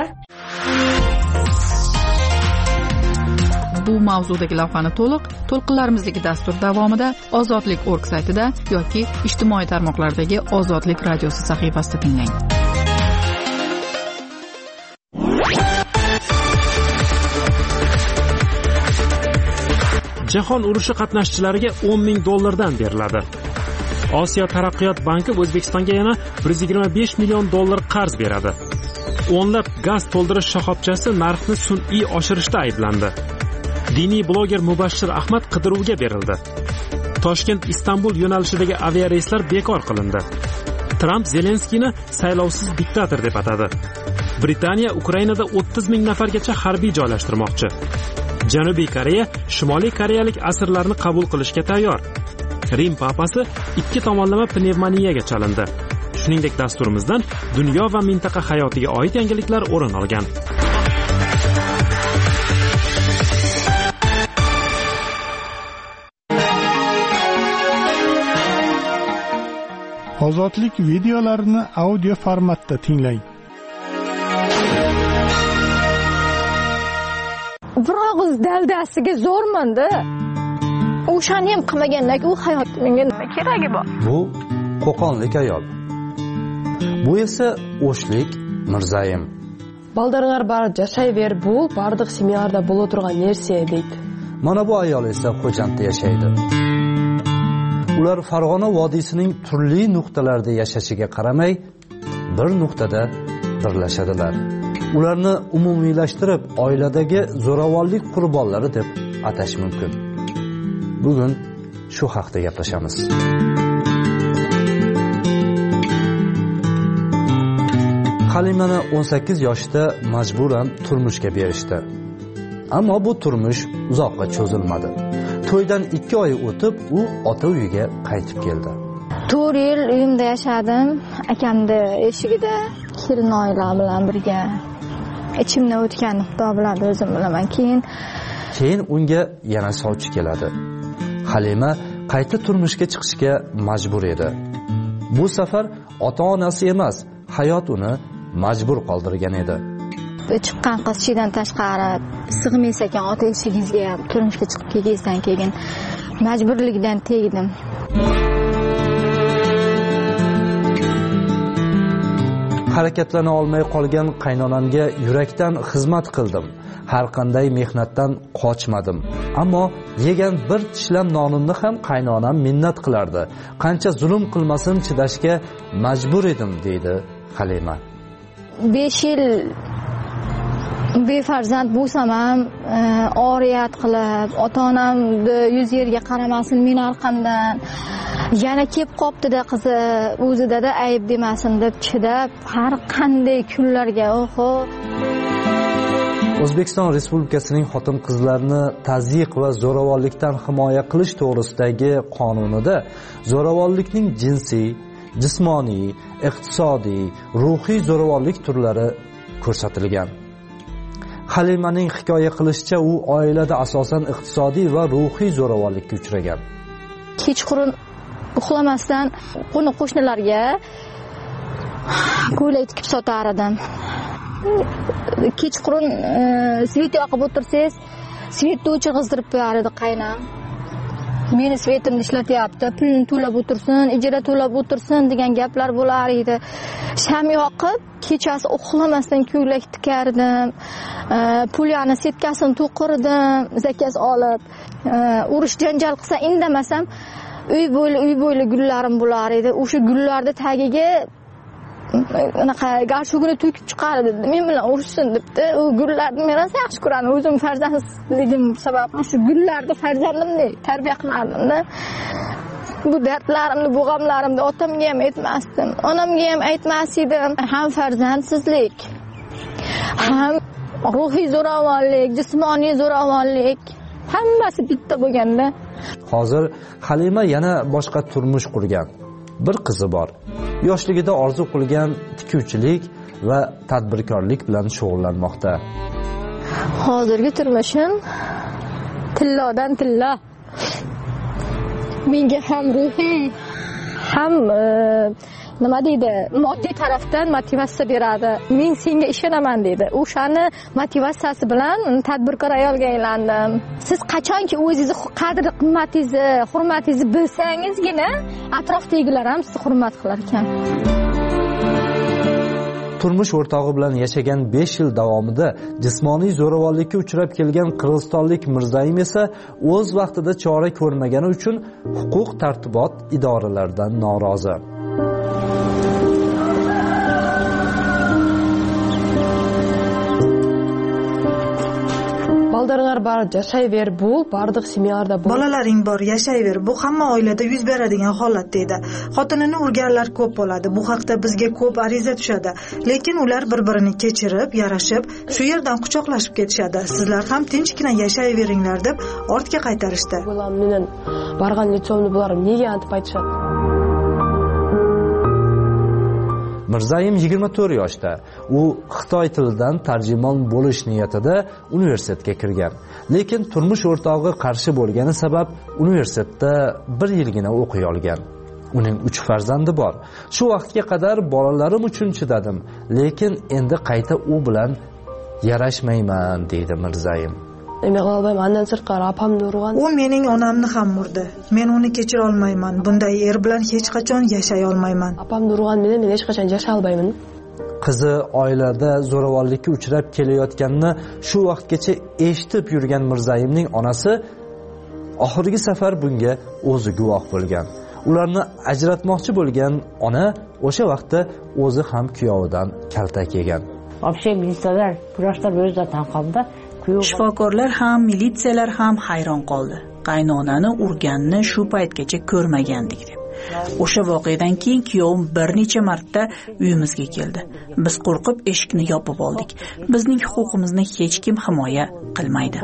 Bu mavzudagi lavhani to'liq to'lqinlarimizdagi dastur davomida Ozodlik nokta org saytida yoki ijtimoiy tarmoqlardagi Ozodlik radiosi sahifasida tinglang. jahon urushi qatnashchilariga o'n ming dollardan beriladi. Osiyo taraqqiyot banki O'zbekistonga yana bir yuz yigirma besh million dollar qarz beradi. O'nlab gaz to'ldirish shoxobchasi narxni sun'iy oshirishda ayblandi. Diniy bloger Mubashshir Ahmad qidiruvga berildi. Toshkent Istanbul yo'nalishidagi aviareyslar bekor qilindi. Tramp Zelenskiyni saylovsiz diktator deb atadi. Britaniya Ukrainada o'ttiz ming nafargacha harbiy joylashtirmoqchi. Janubiy Koreya Shimoliy koreyalik asirlarni qabul qilishga tayyor. Rim papasi ikki tomonlama pnevmoniyaga chalindi. Shuningdek, dasturimizdan dunyo va mintaqa hayotiga oid yangiliklar o'rin olgan. Ozodlik videolarini audio formatda tinglang. Biroq daldasiga zo'rmanda. O'shani ham qilmagandan u hayot menga nima keragi bor? Bu qo'qonlik ayol. Bu esa O'shlik Mirzayim. Baldarlar bar yashayver, bu bardiq seminarda bo'la turgan narsa deydi. Mana bu ayol esa Xo'jandda yashaydi. Ular Farg'ona vodiysining turli nuqtalarida yashashiga qaramay, bir nuqtada birlashadilar. Ularni umumiylashtirib oiladagi zo'ravonlik qurbonlari deb atash mumkin. Bugun shu haqda gaplashamiz. Halimani o'n sakkiz yoshda majburan turmushga berishdi. Ammo bu turmush uzoqqa cho'zilmadi. To'ydan ikki oy o'tib, u ota uyiga qaytib keldi. to'rt yil uyimda yashadim, akamda eshigida, kelin oila bilan birga. Ichimdan o'tgan Xudo biladi, o'zim bilaman. Keyin keyin unga yana sovchi keladi. Halima qayta turmushga chiqishga majbur edi. Bu safar ota-onasi emas, hayot uni majbur qoldirgan edi. Chiqqan qizchidan tashqari sig'maysa ekan ota eshigingizga ham turmushga chiqib kelgandan keyin majburlikdan tegdim. Harakatlana olmay qolgan qaynonamga yurakdan xizmat qildim. Har qanday mehnatdan qochmadim. Ammo yegan bir tishlam nonimni ham qaynonam minnat qilardi. Qancha zulm qilmasin chidashga majbur edim, deydi Halima. besh yil befarzand bo'lsam ham oriyat qilib, ota-onamni yuz yerga qaramasin men orqamdan yana kelib qoptida qizi o'zida-da ayb demasin deb chidab har qanday kunlarga oho. O'zbekiston Respublikasining xotin-qizlarni tazyiq va zo'ravonlikdan himoya qilish to'g'risidagi qonunida zo'ravonlikning jinsiy, jismoniy, iqtisodiy, ruhiy zo'ravonlik turlari ko'rsatilgan. Halimaning hikoya qilishicha, u oilada asosan iqtisodiy va ruhiy zo'ravonlikka uchragan. Kechqurun uxlamasdan qo'ni qo'shnilarga ko'ylak tikib sotar edim. Kechqurun svet yoqib o'tirsangiz, svetni o'chirg'izdirib qo'yar edi qaynam. Meni svetimni ishlatyapti, pulni to'lab o'tirsin, ijara to'lab o'tirsin degan gaplar bo'lar edi. Sham yoqib, kechasi uxlamasdan ko'ylak tikardim. Pulyani setkasini to'qirdim, zakas olib. Urush janjal qilsa indamasam, uy bo'yli uy bo'yli gullarim bo'lar edi. O'sha gullarni tagiga unaqa garshugini to'kib chiqardi. Men bilan urushsin debdi. U gullarni men rosa yaxshi ko'raman. O'zim farzandligim sababli shu gullarni farzandimdek tarbiya qilardim-da. Bu dardlarimni, bu g'amlarimni otamga ham aytmasdim, onamga ham aytmas edim. Ham farzandsizlik, ham ruhiy zo'ravonlik, jismoniy zo'ravonlik hammasi bitta bo'lganda. Hozir Halima yana boshqa turmush qurgan. Bir qizi bor. Yoshligida orzu qilgan tikuvchilik va tadbirkorlik bilan shug'ullanmoqda. Hozirgi turmushim tillodan tilla. Menga ham ruhiy, ham nima deydi, moddiy tarafdan motivatsiya beradi. Men senga ishonaman deydi. O'shani motivatsiyasi bilan tadbirkor ayolga aylandim. Siz qachonki o'zingizni qadri qimmatingizni, hurmatingizni bilsangizgina, atrofdagilar ham sizni hurmat qilar ekan. turmush o'rtog'i bilan yashagan besh yil davomida jismoniy zo'ravonlikka uchrab kelgan qirg'izistonlik Mirzayev esa o'z vaqtida chora ko'rmagani uchun huquq tartibot idoralaridan norozi. Baldırlar bar, yashayver, bu bardiq semiyarda bu. Bolalaring bor, yashayver. Bu hamma oilada yuz beradigan holat deydi. Xotinini urganlar ko'p bo'ladi. Bu haqda bizga ko'p ariza tushadi. Lekin ular bir-birini kechirib, yarashib, shu yerdan quchoqlashib ketishadi. Sizlar ham tinchgina yashayveringlar deb ortga qaytarishdi. Bular menen bargan nechomni bular nega antib aytishadi? Mirzayev yigirma to'rt yoshda. U Xitoy tilidan tarjimon bo'lish niyatida universitetga kirgan. Lekin turmush o'rtog'i qarshi bo'lgani sabab universitetda bir yilgina o'qiy olgan. Uning uch farzandi bor. Shu vaqtga qadar bolalarim uchun chidadim, lekin endi qayta u bilan yarashmayman, deydi Mirzayev. U mening onamni ham urdi. Men uni kechira olmayman. Bunday er bilan hech qachon yashay olmayman. Apamni urgan meni men hech qachon yashay olmayman. Qizi oilada zo'ravonlikka uchrab kelayotganini shu vaqtgacha eshitib yurgan Mirzayevning onasi oxirgi safar bunga o'zi guvoh bo'lgan. Ularni ajratmoqchi bo'lgan ona o'sha vaqtda o'zi ham kuyovidan kaltak yegan. Вообще militsiyalar, kurashlar o'zida tanqobda Shifokorlar ham, militsiyalar ham hayron qoldi. Qaynonani urganni shu paytgacha ko'rmagandik deb. O'sha voqeadan keyin kuyovim bir necha marta uyimizga keldi. Biz qo'rqib eshikni yopib oldik. Bizning huquqimizni hech kim himoya qilmaydi.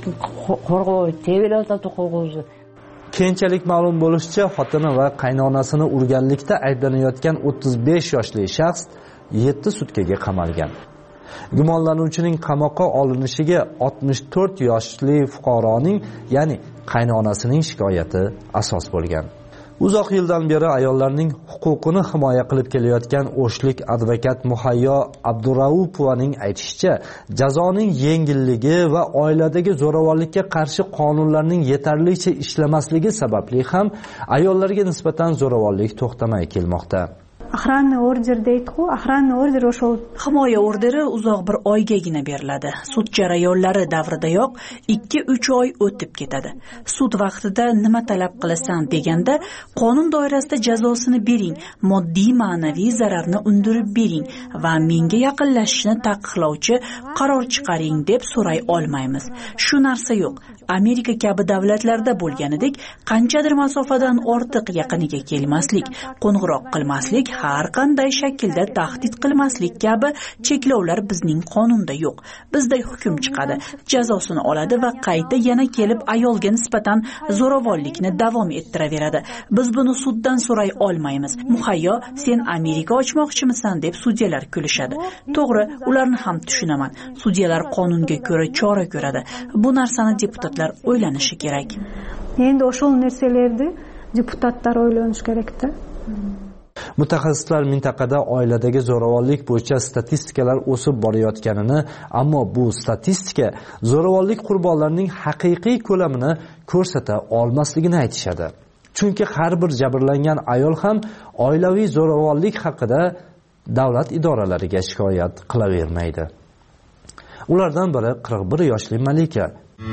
Keyinchalik ma'lum bo'lishicha, xotini va qaynonasini urganlikda ayblanayotgan o'ttiz besh yoshli shaxs yetti sutkaga qamalgan. Gumonlanuvchining qamoqqa olinishiga oltmish to'rt yoshli fuqaroning, ya'ni qaynonasining shikoyati asos bo'lgan. Uzoq yildan beri ayollarning huquqini himoya qilib kelayotgan o'shlik advokat Muhayyo Abduraupovaning aytishicha, jazoning yengilligi va oiladagi zo'ravonlikka qarshi qonunlarning yetarlicha ishlamasligi sababli ham ayollarga nisbatan zo'ravonlik to'xtamay kelmoqda. Охранный ордер deydi-ku, охранный ордер o'sha himoya orderi uzoq bir oygagina beriladi. Sud jarayonlari davridayoq ikki uch oy o'tib ketadi. Sud vaqtida nima talab qilasan deganda, qonun doirasida jazosini bering, moddiy ma'naviy zararni undirib bering va menga yaqinlashishni taqiqlovchi qaror chiqaring deb so'ray olmaymiz. Shu narsa yo'q. Amerika kabi davlatlarda bo'lganidek, qanchadir masofadan ortiq yaqiniga kelmaslik, qo'ng'iroq qilmaslik, har qanday shaklda tahdid qilmaslik kabi cheklovlar bizning qonunda yo'q. Bizda hukm chiqadi, jazosini oladi va qayta yana kelib ayolga nisbatan zo'ravonlikni davom ettiraveradi. Biz buni suddan so'ray olmaymiz. Muhayyo, sen Amerika ochmoqchimisan deb sudyalar kulishadi. To'g'ri, ularni ham tushunaman. Sudyalar qonunga ko'ra chora ko'radi. Bu narsani deputatlar o'ylanishi kerak. Endi o'sha narsalarni deputatlar o'ylanish kerak-da. Mutaxassislar mintaqada oiladagi zo'ravonlik bo'yicha statistikalar o'sib borayotganini, ammo bu statistika zo'ravonlik qurbonlarining haqiqiy ko'lamini ko'rsata olmasligini aytishadi. Chunki har bir jabrlangan ayol ham oilaviy zo'ravonlik haqida davlat idoralariga shikoyat qilavermaydi. Ulardan biri qirq bir yoshli Malika.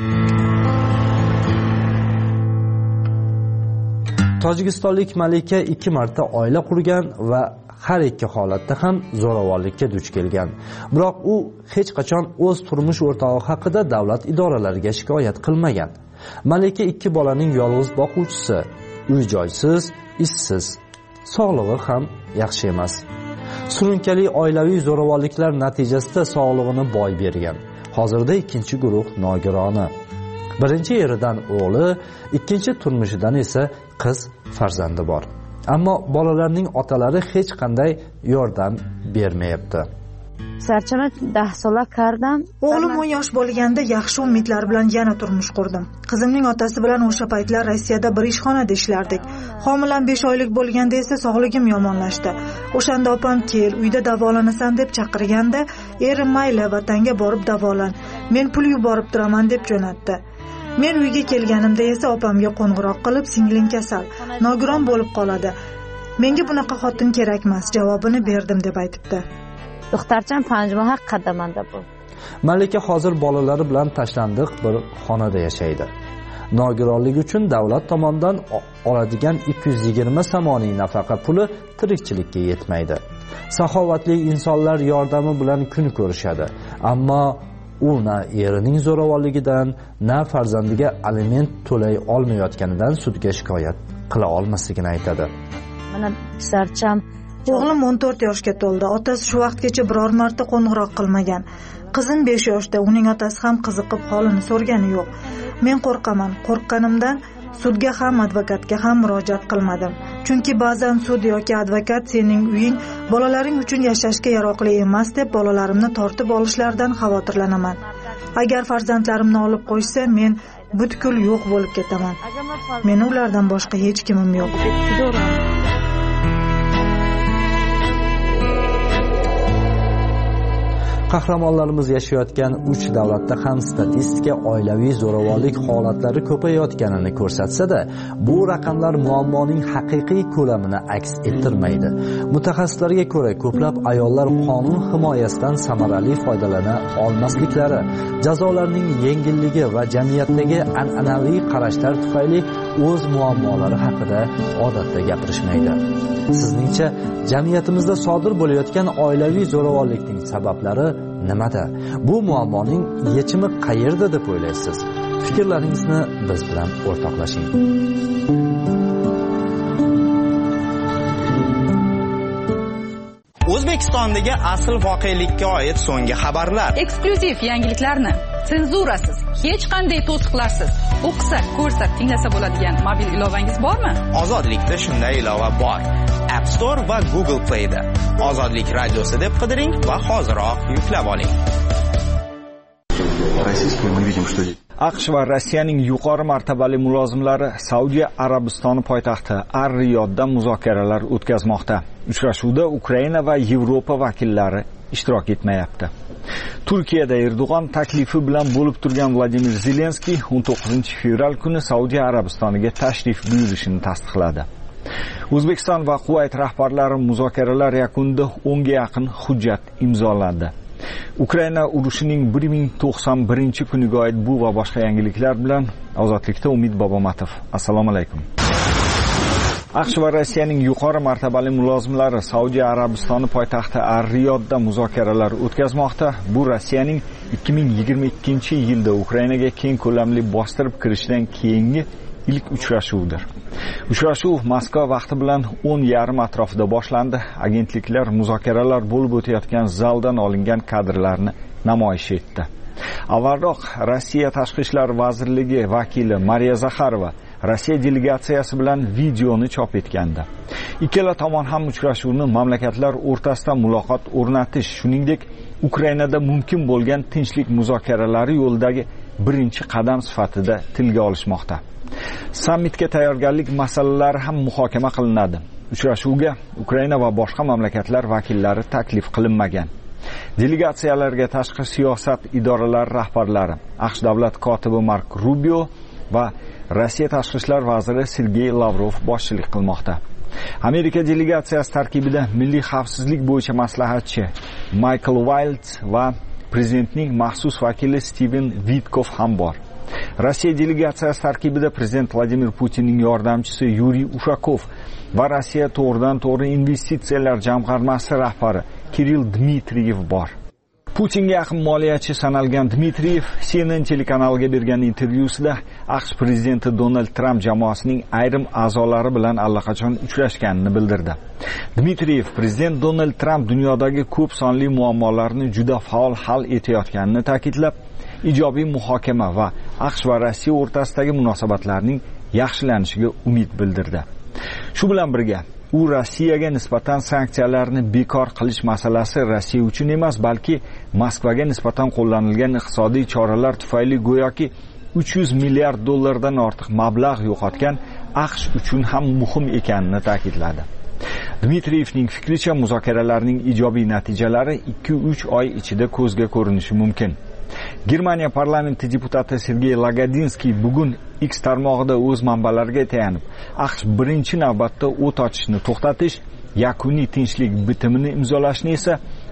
Tojikistonlik Malika ikki marta oila qurgan va har ikki holatda ham zo'ravonlikka duch kelgan. Biroq u hech qachon o'z turmush o'rtog'i haqida davlat idoralariga shikoyat qilmagan. Malika ikki bolaning yolg'iz boquvchisi, uy-joysiz, ishsiz, sog'lig'i ham yaxshi emas. Surunkali oilaviy zo'ravonliklar natijasida sog'lig'ini boy bergan. Hozirda ikkinchi guruh nogironi. Birinchi eridan o'g'li, ikkinchi turmushidan esa qiz farzandi bor. Ammo bolalarning otalari hech qanday yordam bermayapti. Sarchama dah so'la kardam. O'g'lim o'n yosh bo'lganda yaxshi umidlar bilan yana turmush qurdim. Qizimning otasi bilan o'sha paytlar Rossiyada bir ishxonada ishlardik. Homilam besh oylik bo'lganda esa sog'ligim yomonlashdi. O'shanda opam kel, uyda davolanasan deb chaqirganda, erim mayli vatanga borib davolan. Men pul yuborib turaman deb jo'natdi. Men uyga kelganimda esa opamga qo'ng'iroq qilib, singling kasal, nogiron bo'lib qoladi. Menga bunaqa xotin kerakmas, javobini berdim deb aytibdi. دخترچم پنج ماه qaddamanda bu. Malika hozir bolalari bilan tashlandiq bir xonada yashaydi. Nogironlik uchun davlat tomonidan oladigan ikki yuz yigirma somoniy nafaqa puli tirikchilikka yetmaydi. Saxovatli insonlar yordami bilan kun ko'rishadi, ammo u na erining zo'ravonligidan, na farzandiga aliment to'lay olmayotganidan sudga shikoyat qila olmasligini aytadi. Mana sarcham o'g'lim o'n to'rt yoshga to'ldi. Otasi shu vaqtgacha biror marta qo'ng'iroq qilmagan. Qizim besh yoshda, uning otasi ham qiziqib holini so'rgani yo'q. Men qo'rqaman. Qo'rqqanimdan sudga ham, advokatga ham murojaat qilmadim. Chunki ba'zan sud yoki advokat sening uying bolalaring uchun yashashga yaroqli emas deb bolalarimni tortib olishlaridan xavotirlanaman. Agar farzandlarimni olib qo'ysa, men butkul yo'q bo'lib ketaman. Meni ulardan boshqa hech kimim yo'q. Qahramonlarimiz yashayotgan uch davlatda ham statistika oilaviy zo'ravonlik holatlari ko'payayotganini ko'rsatsa-da, bu raqamlar muammoning haqiqiy ko'lamini aks ettirmaydi. Mutaxassislarga ko'ra, ko'plab ayollar qonun himoyasidan samarali foydalana olmasliklari, jazolarning yengilligi va jamiyatdagi an'anaviy qarashlar tufayli o'z muammolari haqida odatda gapirishmaydi. Sizningcha, jamiyatimizda sodir bo'layotgan oilaviy zo'ravonlikning sabablari nimada? Bu muammoning yechimi qayerda deb o'ylaysiz? Fikrlaringizni biz bilan o'rtoqlashing. O'zbekistondagi asl voqelikka oid so'nggi xabarlar. Eksklyuziv yangiliklarni senzurasiz, hech qanday to'siqlarsiz o'qisa, ko'rsa, tinglasa bo'ladigan mobil ilovangiz bormi? Ozodlikda shunday ilova bor. App Store va Google Play da. Ozodlik radiosi deb qidiring va hoziroq yuklab oling. AQSh va Rossiyaning yuqori martabali mulozimlari Saudiya Arabistoni poytaxti Ar-Riyodda muzokaralar o'tkazmoqda. Uchrashuvda Ukraina va Yevropa vakillari ishtirok etmayapti. Turkiyada Erdo'g'on taklifi bilan bo'lib turgan Vladimir Zelenskiy o'n to'qqizinchi fevral kuni Saudiya Arabistoniga tashrif buyurishini tasdiqladi. O'zbekiston va Kuvayt rahbarlari muzokaralar yakunida o'nga yaqin hujjat imzoladi. Ukraina urushining bir ming to'qson birinchi kuniga oid bu va boshqa yangiliklar bilan Ozodlikda Umid Bobomatov. Assalomu alaykum. AQSh va Rossiyaning yuqori martabali mulozimlari Saudiya Arabistoni poytaxti Ar-Riyodda muzokaralar o'tkazmoqda. Bu Rossiyaning ikki ming yigirma ikkinchi yilda Ukrainaga keng ko'lamli bostirib kirishidan keyingi ilk uchrashuvdir. Uchrashuv Moskva vaqti bilan o'n yarim atrofida boshlandi. Agentliklar muzokaralar bo'lib o'tayotgan zaldan olingan kadrlarni namoyish etdi. Avvalroq Rossiya Tashqi ishlar vazirligi vakili Mariya Zakharova Rossiya delegatsiyasi bilan videoni chop etgandi. Ikkala tomon ham uchrashuvni mamlakatlar o'rtasida muloqot o'rnatish, shuningdek, Ukrainada mumkin bo'lgan tinchlik muzokaralari yo'lidagi birinchi qadam sifatida tilga olishmoqda. Sammitga tayyorgarlik masalalari ham muhokama qilinadi. Uchrashuvga Ukraina va boshqa mamlakatlar vakillari taklif qilinmagan. Delegatsiyalarga tashqi siyosat idoralari rahbarlari, AQSh davlat kotibi Mark Rubio va Rossiya tashqi ishlar vaziri Sergey Lavrov boshchilik qilmoqda. Amerika delegatsiyasi tarkibida milliy xavfsizlik bo'yicha maslahatchi Michael Wild va prezidentning maxsus vakili Steven Witkov ham bor. Rossiya delegatsiyasi tarkibida prezident Vladimir Putinning yordamchisi Yuriy Ushakov va Rossiya to'g'ridan-to'g'ri investitsiyalar jamg'armasi rahbari Kirill Dmitriyev bor. Putinga yaqin moliyachi sanalgan Dmitriyev C N N telekanaliga bergan intervyusida AQSh prezidenti Donald Trump jamoasining ayrim a'zolari bilan allaqachon uchrashganini bildirdi. Dmitriyev prezident Donald Trump dunyodagi ko'p sonli muammolarni juda faol hal etayotganini ta'kidlab, ijobiy muhokama va AQSh va Rossiya o'rtasidagi munosabatlarning yaxshilanishiga umid bildirdi. Shu bilan birga u Rossiyaga nisbatan sanksiyalarni bekor qilish masalasi Rossiya uchun emas, balki Moskvaga nisbatan qo'llanilgan iqtisodiy choralar tufayli go'yoki uch yuz milliard dollardan ortiq mablag' yo'qotgan AQSh uchun ham muhim ekanini ta'kidladi. Dmitriyevning fikricha, muzokaralarning ijobiy natijalari ikki uch oy ichida ko'zga ko'rinishi mumkin. Germaniya parlamenti deputati Sergey Lagodinskiy bugun X tarmog'ida o'z manbalariga tayanib, AQSh birinchi navbatda o't ochishni to'xtatish, yakuniy tinchlik bitimini imzolashni esa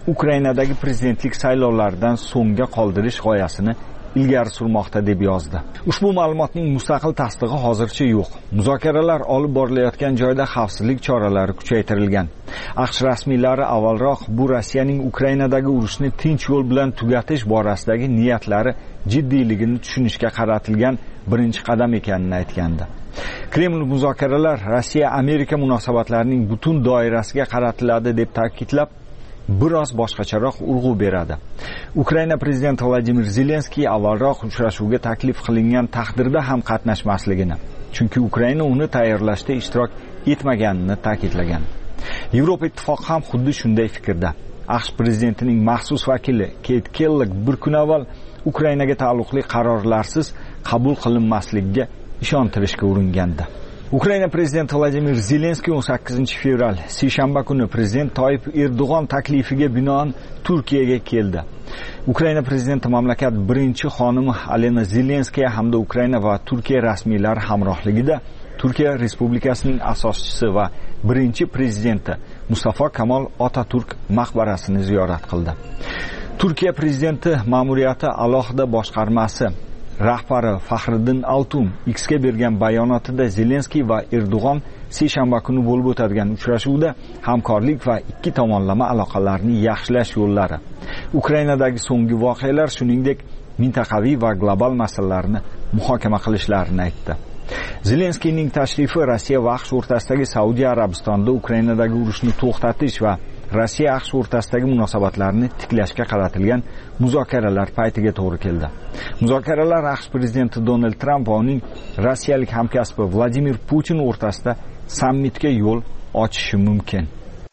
Ukrainadagi prezidentlik saylovlaridan so'ngga qoldirish g'oyasini ilgari surmoqda deb yozdi. Ushbu ma'lumotning mustaqil tasdig'i hozircha yo'q. Muzokaralar olib borilayotgan joyda xavfsizlik choralari kuchaytirilgan. AQSh rasmiylari avvalroq bu Rossiyaning Ukrainadagi urushni tinch yo'l bilan tugatish borasidagi niyatlari jiddiyligini tushunishga qaratilgan birinchi qadam ekanini aytgandi. Kreml muzokaralar Rossiya-Amerika munosabatlarining butun doirasiga qaratiladi deb ta'kidlab, biroz boshqacharoq urg'u beradi. Ukraina prezidenti Vladimir Zelenskiy avvalroq uchrashuvga taklif qilingan taqdirda ham qatnashmasligini, chunki Ukraina uni tayyorlashda ishtirok etmaganini ta'kidlagan. Yevropa ittifoqi ham xuddi shunday fikrda. AQSh prezidentining maxsus vakili Keyt Kellogg bir kun avval Ukrainaga taalluqli qarorlarsiz qabul qilinmasligiga ishontirishga uringandi. Ukraina prezidenti Vladimir Zelenskiy o'n sakkizinchi fevral seshanba kuni prezident Toyib Erdo'g'on taklifiga binoan Turkiyaga keldi. Ukraina prezidenti mamlakat birinchi xonimi Alena Zelenskaya hamda Ukraina va Turkiya rasmiylari hamrohligida Turkiya Respublikasining asoschisi va birinchi prezidenti Mustafa Kemal Atatürk maqbarasini ziyorat qildi. Turkiya prezidenti ma'muriyati alohida boshqarmasi rahbari Faxriddin Altun X'ga bergan bayonotida Zelenskiy va Erdo'g'on seshanba kuni bo'lib o'tadigan uchrashuvda hamkorlik va ikki tomonlama aloqalarni yaxshilash yo'llari, Ukrainadagi so'nggi voqealar, shuningdek mintaqaviy va global masalalarni muhokama qilishlarini aytdi. Zelenskiyning tashrifi Rossiya va AQSh o'rtasidagi Saudiya Arabistonda Ukrainadagi urushni to'xtatish va Rossiya AQSh o'rtasidagi munosabatlarni tiklashga qaratilgan muzokaralar paytiga to'g'ri keldi. Muzokaralar AQSh prezidenti Donald Tramp va uning rossiyalik hamkasbi Vladimir Putin o'rtasida sammitga yo'l ochishi mumkin.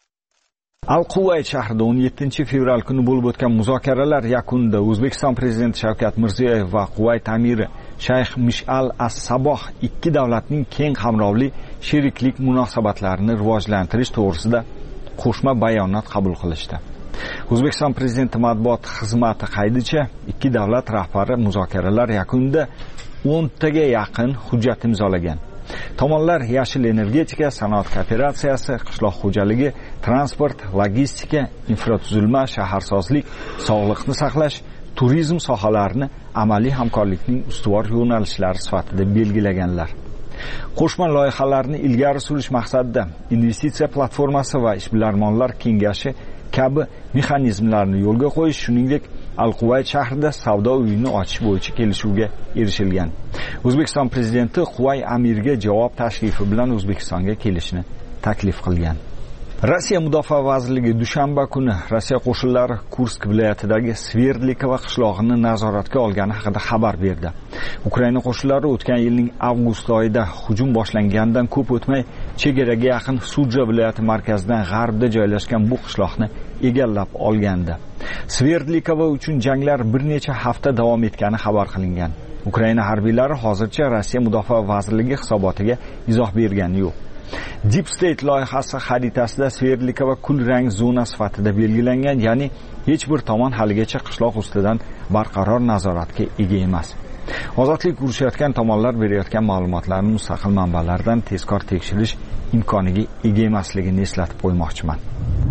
Al-Quvayt shahrida o'n yettinchi fevral kuni bo'lib o'tgan muzokaralar yakunida O'zbekiston prezidenti Shavkat Mirziyoyev va Quvayt amiri Shayx Mish'al as-Saboh ikki davlatning keng qamrovli sheriklik munosabatlarini rivojlantirish to'g'risida qo'shma bayonot qabul qilishdi. O'zbekiston prezidenti matbuot xizmati qaydicha ikki davlat rahbari muzokaralar yakunida o'ntaga yaqin hujjat imzolagan. Tomonlar yashil energetika, sanoat kooperatsiyasi, qishloq xo'jaligi, transport, logistika, infratuzilma, shaharsozlik, sog'liqni saqlash, turizm sohalarini amaliy hamkorlikning ustuvor yo'nalishlari sifatida belgilaganlar. Qo'shma loyihalarni ilgari surish maqsadida investitsiya platformasi va ishbilarmonlar kengashi kabi mexanizmlarni yo'lga qo'yish, shuningdek Al-Quvayt shahrida savdo uyini ochish bo'yicha kelishuvga erishilgan. O'zbekiston prezidenti Quvay amiriga javob tashrifi bilan O'zbekistonga kelishni taklif qilgan. Rossiya Mudofaa vazirligi dushanba kuni Rossiya qo'shinlari Kursk viloyatidagi Sverdlikova qishlog'ini nazoratga olgani haqida xabar berdi. Ukraina qo'shinlari o'tgan yilning avgust oyida hujum boshlanganidan ko'p o'tmay chegaraga yaqin Sudja viloyati markazidan g'arbda joylashgan bu qishloqni egallab olgandi. Sverdlikova uchun janglar bir necha hafta davom etgani xabar qilingan. Ukraina harbiylari hozircha Rossiya Mudofaa vazirligi hisobotiga izoh bergani yo'q. Deep State loyihasi xaritasida Sverdlikova kul rang zona sifatida belgilangan, ya'ni hech bir tomon haligacha qishloq ustidan barqaror nazoratga ega emas. Ozodlik urushayotgan tomonlar berayotgan ma'lumotlarni mustaqil manbalardan tezkor tekshirish imkoniga ega emasligini eslatib qo'ymoqchiman.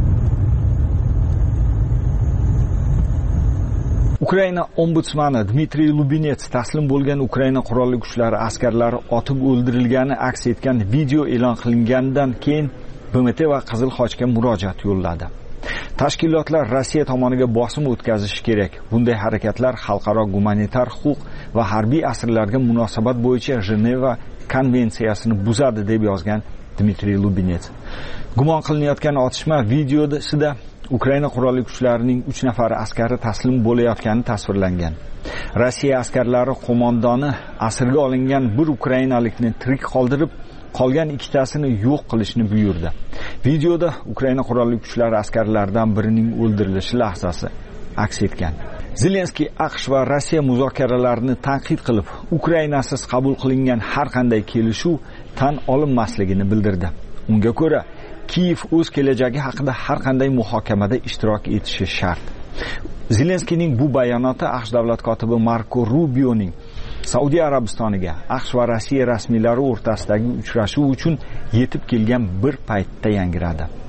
Ukraina ombudsmani Dmitriy Lubinets taslim bo'lgan Ukraina qurolli kuchlari askarlari otib o'ldirilgani aks etgan video e'lon qilinganidan keyin B M T va Qizil Xochga murojaat yo'lladi. Tashkilotlar Rossiya tomoniga bosim o'tkazishi kerak. Bunday harakatlar xalqaro gumanitar huquq va harbiy asirlarga munosabat bo'yicha Jeneva konvensiyasini buzadi deb yozgan Dmitriy Lubinets. Gumon qilinayotgan otishma videosida Ukraina qurolli kuchlarining uch nafar askari taslim bo'layotgani tasvirlangan. Rossiya askarlari qo'mondoni asirga olingan bir ukrainalikni tirik qoldirib, qolgan ikkitasini yo'q qilishni buyurdi. Videoda Ukraina qurolli kuchlari askarlaridan birining o'ldirilishi lahzasi aks etgan. Zelenskiy AQSh va Rossiya muzokaralarini tanqid qilib, Ukrainasiz qabul qilingan har qanday kelishuv tan olinmasligini bildirdi. Unga ko'ra, Kiyev o'z kelajagi haqida har qanday muhokamada ishtirok etishi shart. Zelenskiyning bu bayonoti AQSh davlat kotibi Marko Rubioning Saudiya Arabistoniga AQSh va Rossiya rasmiylari o'rtasidagi uchrashuv uchun yetib kelgan bir paytda yangiradi.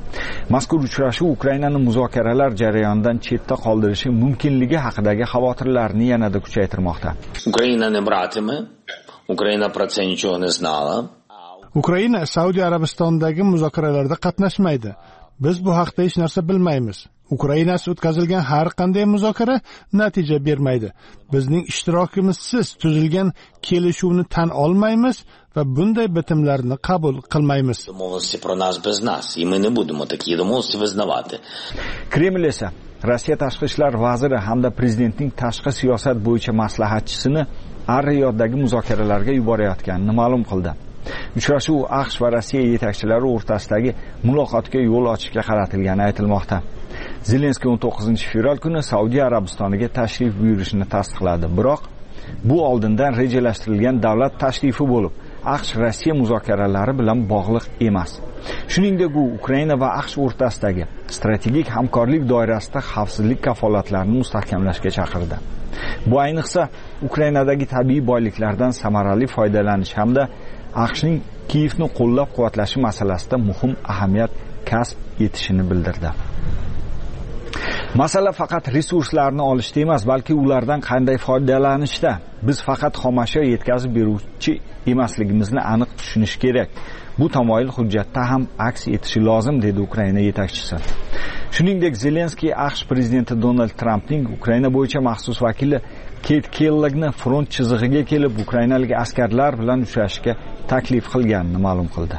Mazkur uchrashuv Ukrainani muzokaralar jarayonidan chetda qoldirishi mumkinligi haqidagi xavotirlarni yanada kuchaytirmoqda. Ukraina не братиме, Ukraina про це нічого не знала. Ukraina Saudiya Arabistonidagi muzokaralarda qatnashmaydi. Biz bu haqda hech narsa bilmaymiz. Ukrainasi o'tkazilgan har qanday muzokara natija bermaydi. Bizning ishtirokimizsiz tuzilgan kelishuvni tan olmaymiz va bunday bitimlarni qabul qilmaymiz. Домовленості про нас без нас, і ми не будемо такі домовленості визнавати. Kreml esa Rossiya tashqi ishlar vaziri hamda prezidentning tashqi siyosat bo'yicha maslahatchisini Ar-Riyoddagi muzokaralarga yuborayotganini ma'lum qildi. Uchrashuv AQSh va Rossiya yetakchilari o'rtasidagi muloqotga yo'l ochishga qaratilgani aytilmoqda. Zelenskiy o'n to'qqizinchi fevral kuni Saudiya Arabistoniga tashrif buyurishini tasdiqladi. Biroq bu oldindan rejalashtirilgan davlat tashrifi bo'lib, AQSh-Rossiya muzokaralari bilan bog'liq emas. Shuningdek, u Ukraina va AQSh o'rtasidagi strategik hamkorlik doirasida xavfsizlik kafolatlarini mustahkamlashga chaqirdi. Bu ayniqsa Ukrainadagi tabiiy boyliklardan samarali foydalanish hamda AQShning Kiyevni qo'llab-quvvatlashi masalasida muhim ahamiyat kasb etishini bildirdi. Masala faqat resurslarni olishda emas, balki ulardan qanday foydalanishda. Biz faqat xomashyo yetkazib beruvchi emasligimizni aniq tushunish kerak. Bu tamoyil hujjatda ham aks etishi lozim, dedi Ukraina yetakchisi. Shuningdek, Zelenskiy AQSh prezidenti Donald Trampning Ukraina bo'yicha maxsus vakili Keyt Kellogni front chizig'iga kelib, ukrainalik askarlar bilan uchrashishga taklif qilganini ma'lum qildi.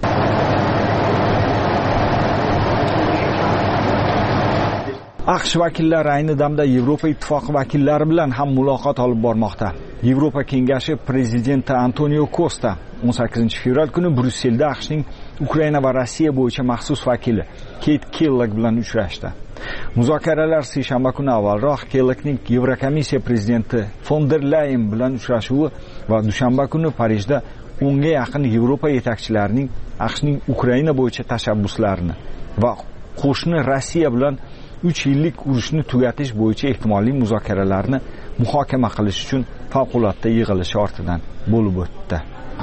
AQSh vakillari ayni damda Yevropa ittifoqi vakillari bilan ham muloqot olib bormoqda. Yevropa kengashi prezidenti Antonio Costa o'n sakkizinchi fevral kuni Bryusselda AQShning Ukraina va Rossiya bo'yicha maxsus vakili Keyt Kellog bilan uchrashdi. Muzokaralar seshanba kuni avvalroq Kellogning Yevrokomissiya prezidenti von der Leyen bilan uchrashuvi va dushanba kuni Parijda o'nga yaqin Yevropa yetakchilarining AQShning Ukraina bo'yicha tashabbuslarini va qo'shni Rossiya bilan uch yillik urushni tugatish bo'yicha ehtimoliy muzokaralarni muhokama qilish uchun favqulodda yig'ilish ortidan bo'lib o'tdi.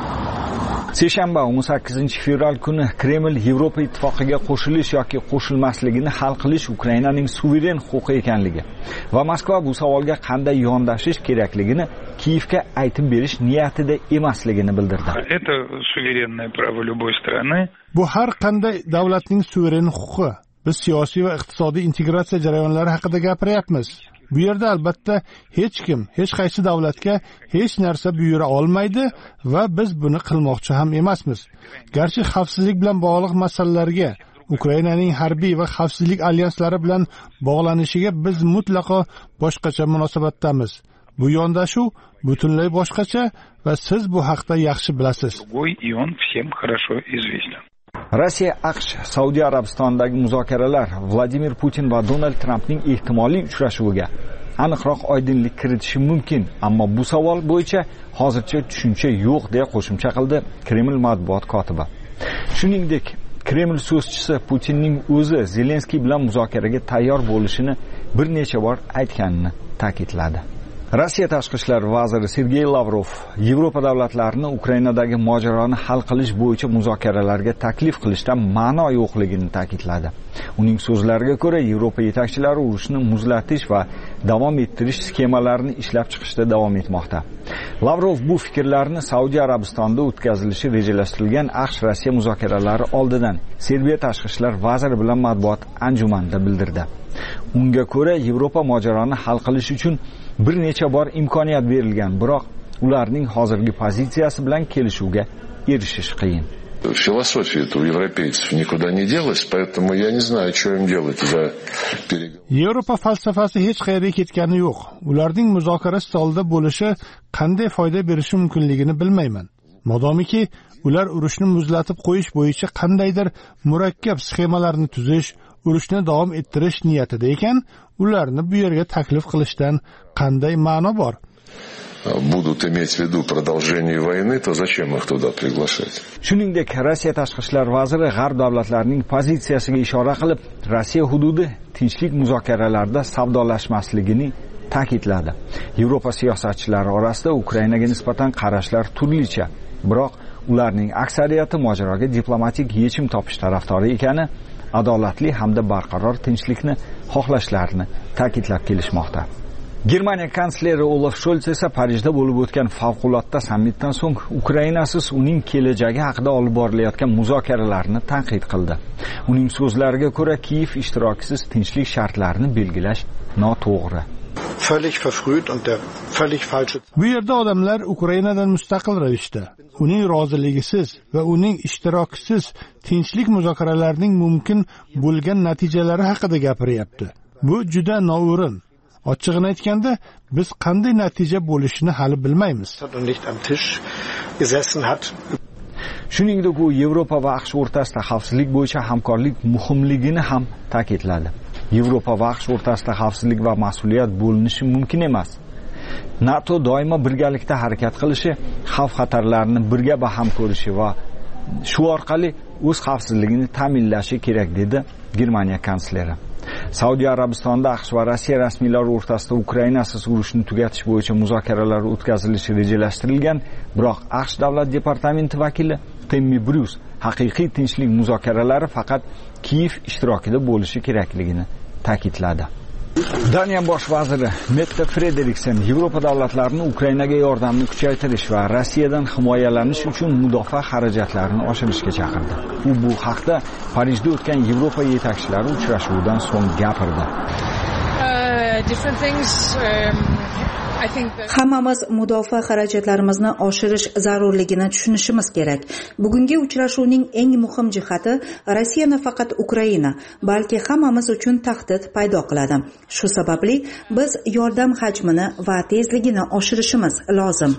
Seshanba o'n sakkizinchi fevral kuni Kreml Yevropa ittifoqiga qo'shilish yoki qo'shilmasligini hal qilish Ukrainaning suveren huquqi ekanligi va Moskva bu savolga qanday yondashish kerakligini Kiyevga aytib berish niyatida emasligini bildirdi. Это суверенное право любой страны. Bu har qanday davlatning suveren huquqi. Biz siyosiy va iqtisodiy integratsiya jarayonlari haqida gapiryapmiz. Bu yerda albatta hech kim, hech qaysi davlatga hech narsa buyura olmaydi va biz buni qilmoqchi ham emasmiz. Garchi xavfsizlik bilan bog'liq masalalarga, Ukrainaning harbiy va xavfsizlik alyanslari bilan bog'lanishiga biz mutlaqo boshqacha munosabatdamiz. Bu yondashuv butunlay boshqacha va siz bu haqda yaxshi bilasiz. И он всем хорошо известен. Rossiya AQSh Saudiya Arabistonidagi muzokaralar Vladimir Putin va Donald Trampning ehtimoliy uchrashuviga aniqroq oydinlik kiritishi mumkin, ammo bu savol bo'yicha hozircha tushuncha yo'q deya qo'shimcha qildi Kreml matbuot kotibi. Shuningdek, Kreml so'zchisi Putinning o'zi Zelenskiy bilan muzokaraga tayyor bo'lishini bir necha bor aytganini ta'kidladi. Rossiya tashqi ishlar vaziri Sergey Lavrov Yevropa davlatlarini Ukrainadagi mojaroni hal qilish bo'yicha muzokaralarga taklif qilishdan ma'no yo'qligini ta'kidladi. Uning so'zlariga ko'ra, Yevropa yetakchilari urushni muzlatish va davom ettirish sxemalarini ishlab chiqishda davom etmoqda. Lavrov bu fikrlarni Saudiya Arabistonida o'tkazilishi rejalashtirilgan AQSh-Rossiya muzokaralari oldidan Serbiya tashqi ishlar vaziri bilan matbuot anjumanida bildirdi. Unga ko'ra, Yevropa mojaroni hal qilish uchun bir necha bor imkoniyat berilgan, biroq ularning hozirgi pozitsiyasi bilan kelishuvga erishish qiyin. Философия-то у европейцев никуда не делась, поэтому я не знаю, что им делать за переговоры. Yevropa falsafasi hech qayerga ketgani yo'q. Ularning muzokara stolida bo'lishi qanday foyda berishi mumkinligini bilmayman. Modomiki ular urushni muzlatib qo'yish bo'yicha qandaydir murakkab sxemalarni tuzish, urushni davom ettirish niyatida ekan, ularni bu yerga taklif qilishdan qanday ma'no bor? Будут иметь в виду продолжение войны, то зачем их туда приглашать? Shuningdek, Rossiya tashqi ishlar vaziri g'arb davlatlarining pozitsiyasiga ishora qilib, Rossiya hududi tinchlik muzokaralarida savdolashmasligini ta'kidladi. Yevropa siyosatchilari orasida Ukrainaga nisbatan qarashlar turlicha, biroq ularning aksariyati mojaroga diplomatik yechim topish tarafdori ekani adolatli hamda barqaror tinchlikni xohlashlarini ta'kidlab kelishmoqda. Germaniya kansleri Olaf Scholz esa Parijda bo'lib o'tgan favqulodda sammitdan so'ng Ukrainasiz uning kelajagi haqida olib borilayotgan muzokaralarni tanqid qildi. Uning so'zlariga ko'ra, Kiyev ishtirokisiz tinchlik shartlarini belgilash noto'g'ri. Bu yerda odamlar Ukrainadan mustaqil ravishda, uning roziligisiz va uning ishtirokisiz tinchlik muzokaralarining mumkin bo'lgan natijalari haqida gapiryapti. Bu juda noo'rin. Ochig'ini aytganda, biz qanday natija bo'lishini hali bilmaymiz. Shuningdek, u Yevropa va AQSh o'rtasida xavfsizlik bo'yicha hamkorlik muhimligini ham ta'kidladi. Yevropa va AQSh o'rtasida xavfsizlik va mas'uliyat bo'linishi mumkin emas. NATO doimo birgalikda harakat qilishi, xavf-xatarlarni birga baham ko'rishi va shu orqali o'z xavfsizligini ta'minlashi kerak, dedi Germaniya kansleri. Saudiya Arabistonida AQSh va Rossiya rasmiylari o'rtasida Ukrainasiz urushni tugatish bo'yicha muzokaralar o'tkazilishi rejalashtirilgan, biroq AQSh davlat departamenti vakili Timmy Bruce haqiqiy tinchlik muzokaralari faqat Kiyev ishtirokida bo'lishi kerakligini ta'kidladi. Daniya bosh vaziri Mette Frederiksen Yevropa davlatlarini Ukrainaga yordamni kuchaytirish va Rossiyadan himoyalanish uchun mudofaa xarajatlarini oshirishga chaqirdi. U bu haqda Parijda o'tgan Yevropa yetakchilari uchrashuvidan so'ng gapirdi. Hammamiz mudofaa xarajatlarimizni oshirish zarurligini tushunishimiz kerak. Bugungi uchrashuvning eng muhim jihati Rossiya nafaqat Ukraina, balki hammamiz uchun tahdid paydo qiladi. Shu sababli biz yordam hajmini va tezligini oshirishimiz lozim.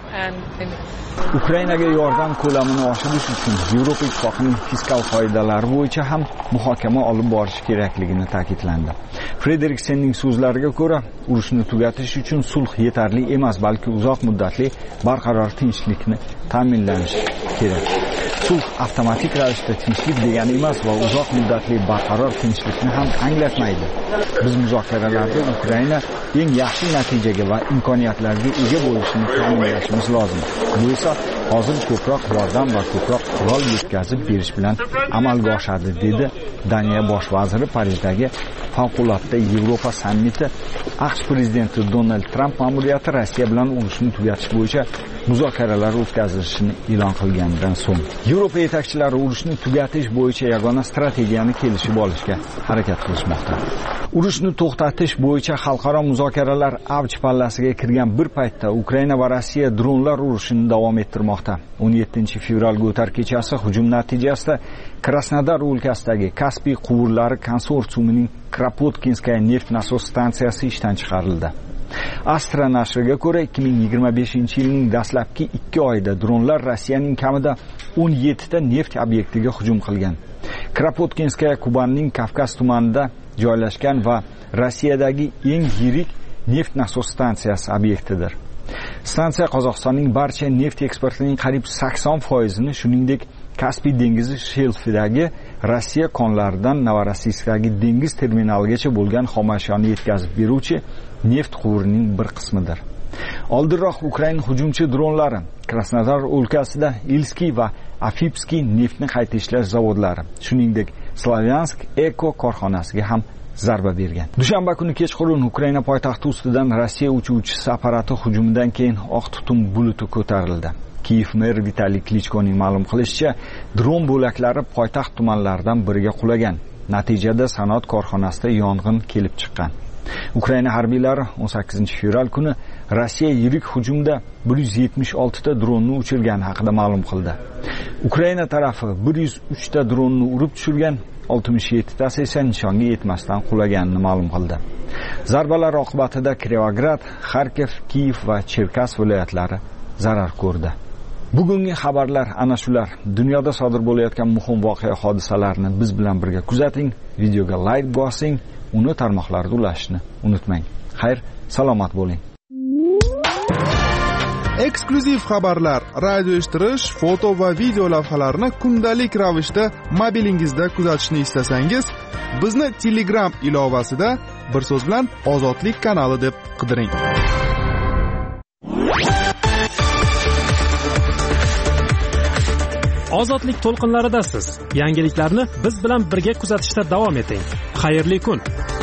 Ukrainaga yordam ko'lamini oshirish uchun Yevropa Ittifoqining fiskal qoidalari bo'yicha ham muhokama olib borish kerakligini ta'kidlandi. Frederiksenning so'zlariga ko'ra, urushni tugatish uchun sulh yetarli emas, balki uzoq muddatli barqaror tinchlikni ta'minlanishi kerak. Sulh avtomatik ravishda tinchlik degani emas va uzoq muddatli barqaror tinchlikni ham anglatmaydi. Biz muzokaralarda Ukraina eng yaxshi natijaga va imkoniyatlarga ega bo'lishini ta'minlashimiz lozim. Bu esa hozir ko'proq yordam va ko'proq qurol yetkazib berish bilan amalga oshadi, dedi Daniya bosh vaziri Parijdagi favqulodda Yevropa sammiti. AQSh prezidenti Donald Tramp ma'muriyati Rossiya bilan urushni tugatish bo'yicha muzokaralar o'tkazilishini e'lon qilganidan so'ng Yevropa yetakchilari urushni tugatish bo'yicha yagona strategiyani kelishib olishga harakat qilishmoqda. Urushni to'xtatish bo'yicha xalqaro muzokaralar avj pallasiga kirgan bir paytda Ukraina va Rossiya dronlar urushini davom ettirmoqda. o'n yettinchi fevralga o'tar kechasi hujum natijasida Krasnodar o'lkasidagi Kaspiy quvurlari konsorsiumining Kropotkinskaya neft nasos stansiyasi ishdan chiqarildi. Astra nashriga ko'ra, ikki ming yigirma beshinchi yilning dastlabki ikki oyida dronlar Rossiyaning kamida o'n yettita neft obyektiga hujum qilgan. Kropotkinskaya Kubanning Kavkaz tumanida joylashgan va Rossiyadagi eng yirik neft nasos stansiyasi obyektidir. Stansiya Qozog'istonning barcha neft eksportining qariyb sakson foizini, shuningdek Kaspiy dengizi shelfidagi Rossiya konlaridan Novorossiyskdagi dengiz terminaligacha bo'lgan xomashiyoni yetkazib beruvchi neft quvurining bir qismidir. Oldinroq Ukraina hujumchi dronlari Krasnodar o'lkasida Ilskiy va Afipskiy neftni qayta ishlash zavodlari, shuningdek Slavyansk Eko korxonasiga ham zarba bergan. Dushanba kuni kechqurun Ukraina poytaxti ustidan Rossiya uchuvchisi apparati hujumidan keyin oq tutun buluti ko'tarildi. Kiyev meri Vitaliy Klichkoning ma'lum qilishicha, dron bo'laklari poytaxt tumanlaridan biriga qulagan. Natijada sanoat korxonasida yong'in kelib chiqqan. Ukraina harbiylari o'n sakkizinchi fevral kuni Rossiya yirik hujumda bir yuz yetmish olti ta dronni uchirgani haqida ma'lum qildi. Ukraina tarafi bir yuz uch ta dronni urib tushirgan, oltmish yetti tasi esa nishonga yetmasdan qulaganini ma'lum qildi. Zarbalar oqibatida Kirovograd, Xarkov, Kiyev va Cherkas viloyatlari zarar ko'rdi. Bugungi xabarlar ana shular. Dunyoda sodir bo'layotgan muhim voqea hodisalarni biz bilan birga kuzating, videoga like bosing, uni tarmoqlarda ulashishni unutmang. Xayr, salomat bo'ling. Eksklyuziv xabarlar, radio eshittirish, foto va video lavhalarni kundalik ravishda mobilingizda kuzatishni istasangiz, bizni Telegram ilovasida bir so'z bilan Ozodlik kanali deb qidiring. ozodlik to'lqinlaridasiz. Yangiliklarni biz bilan birga kuzatishda davom eting. Xayrli kun.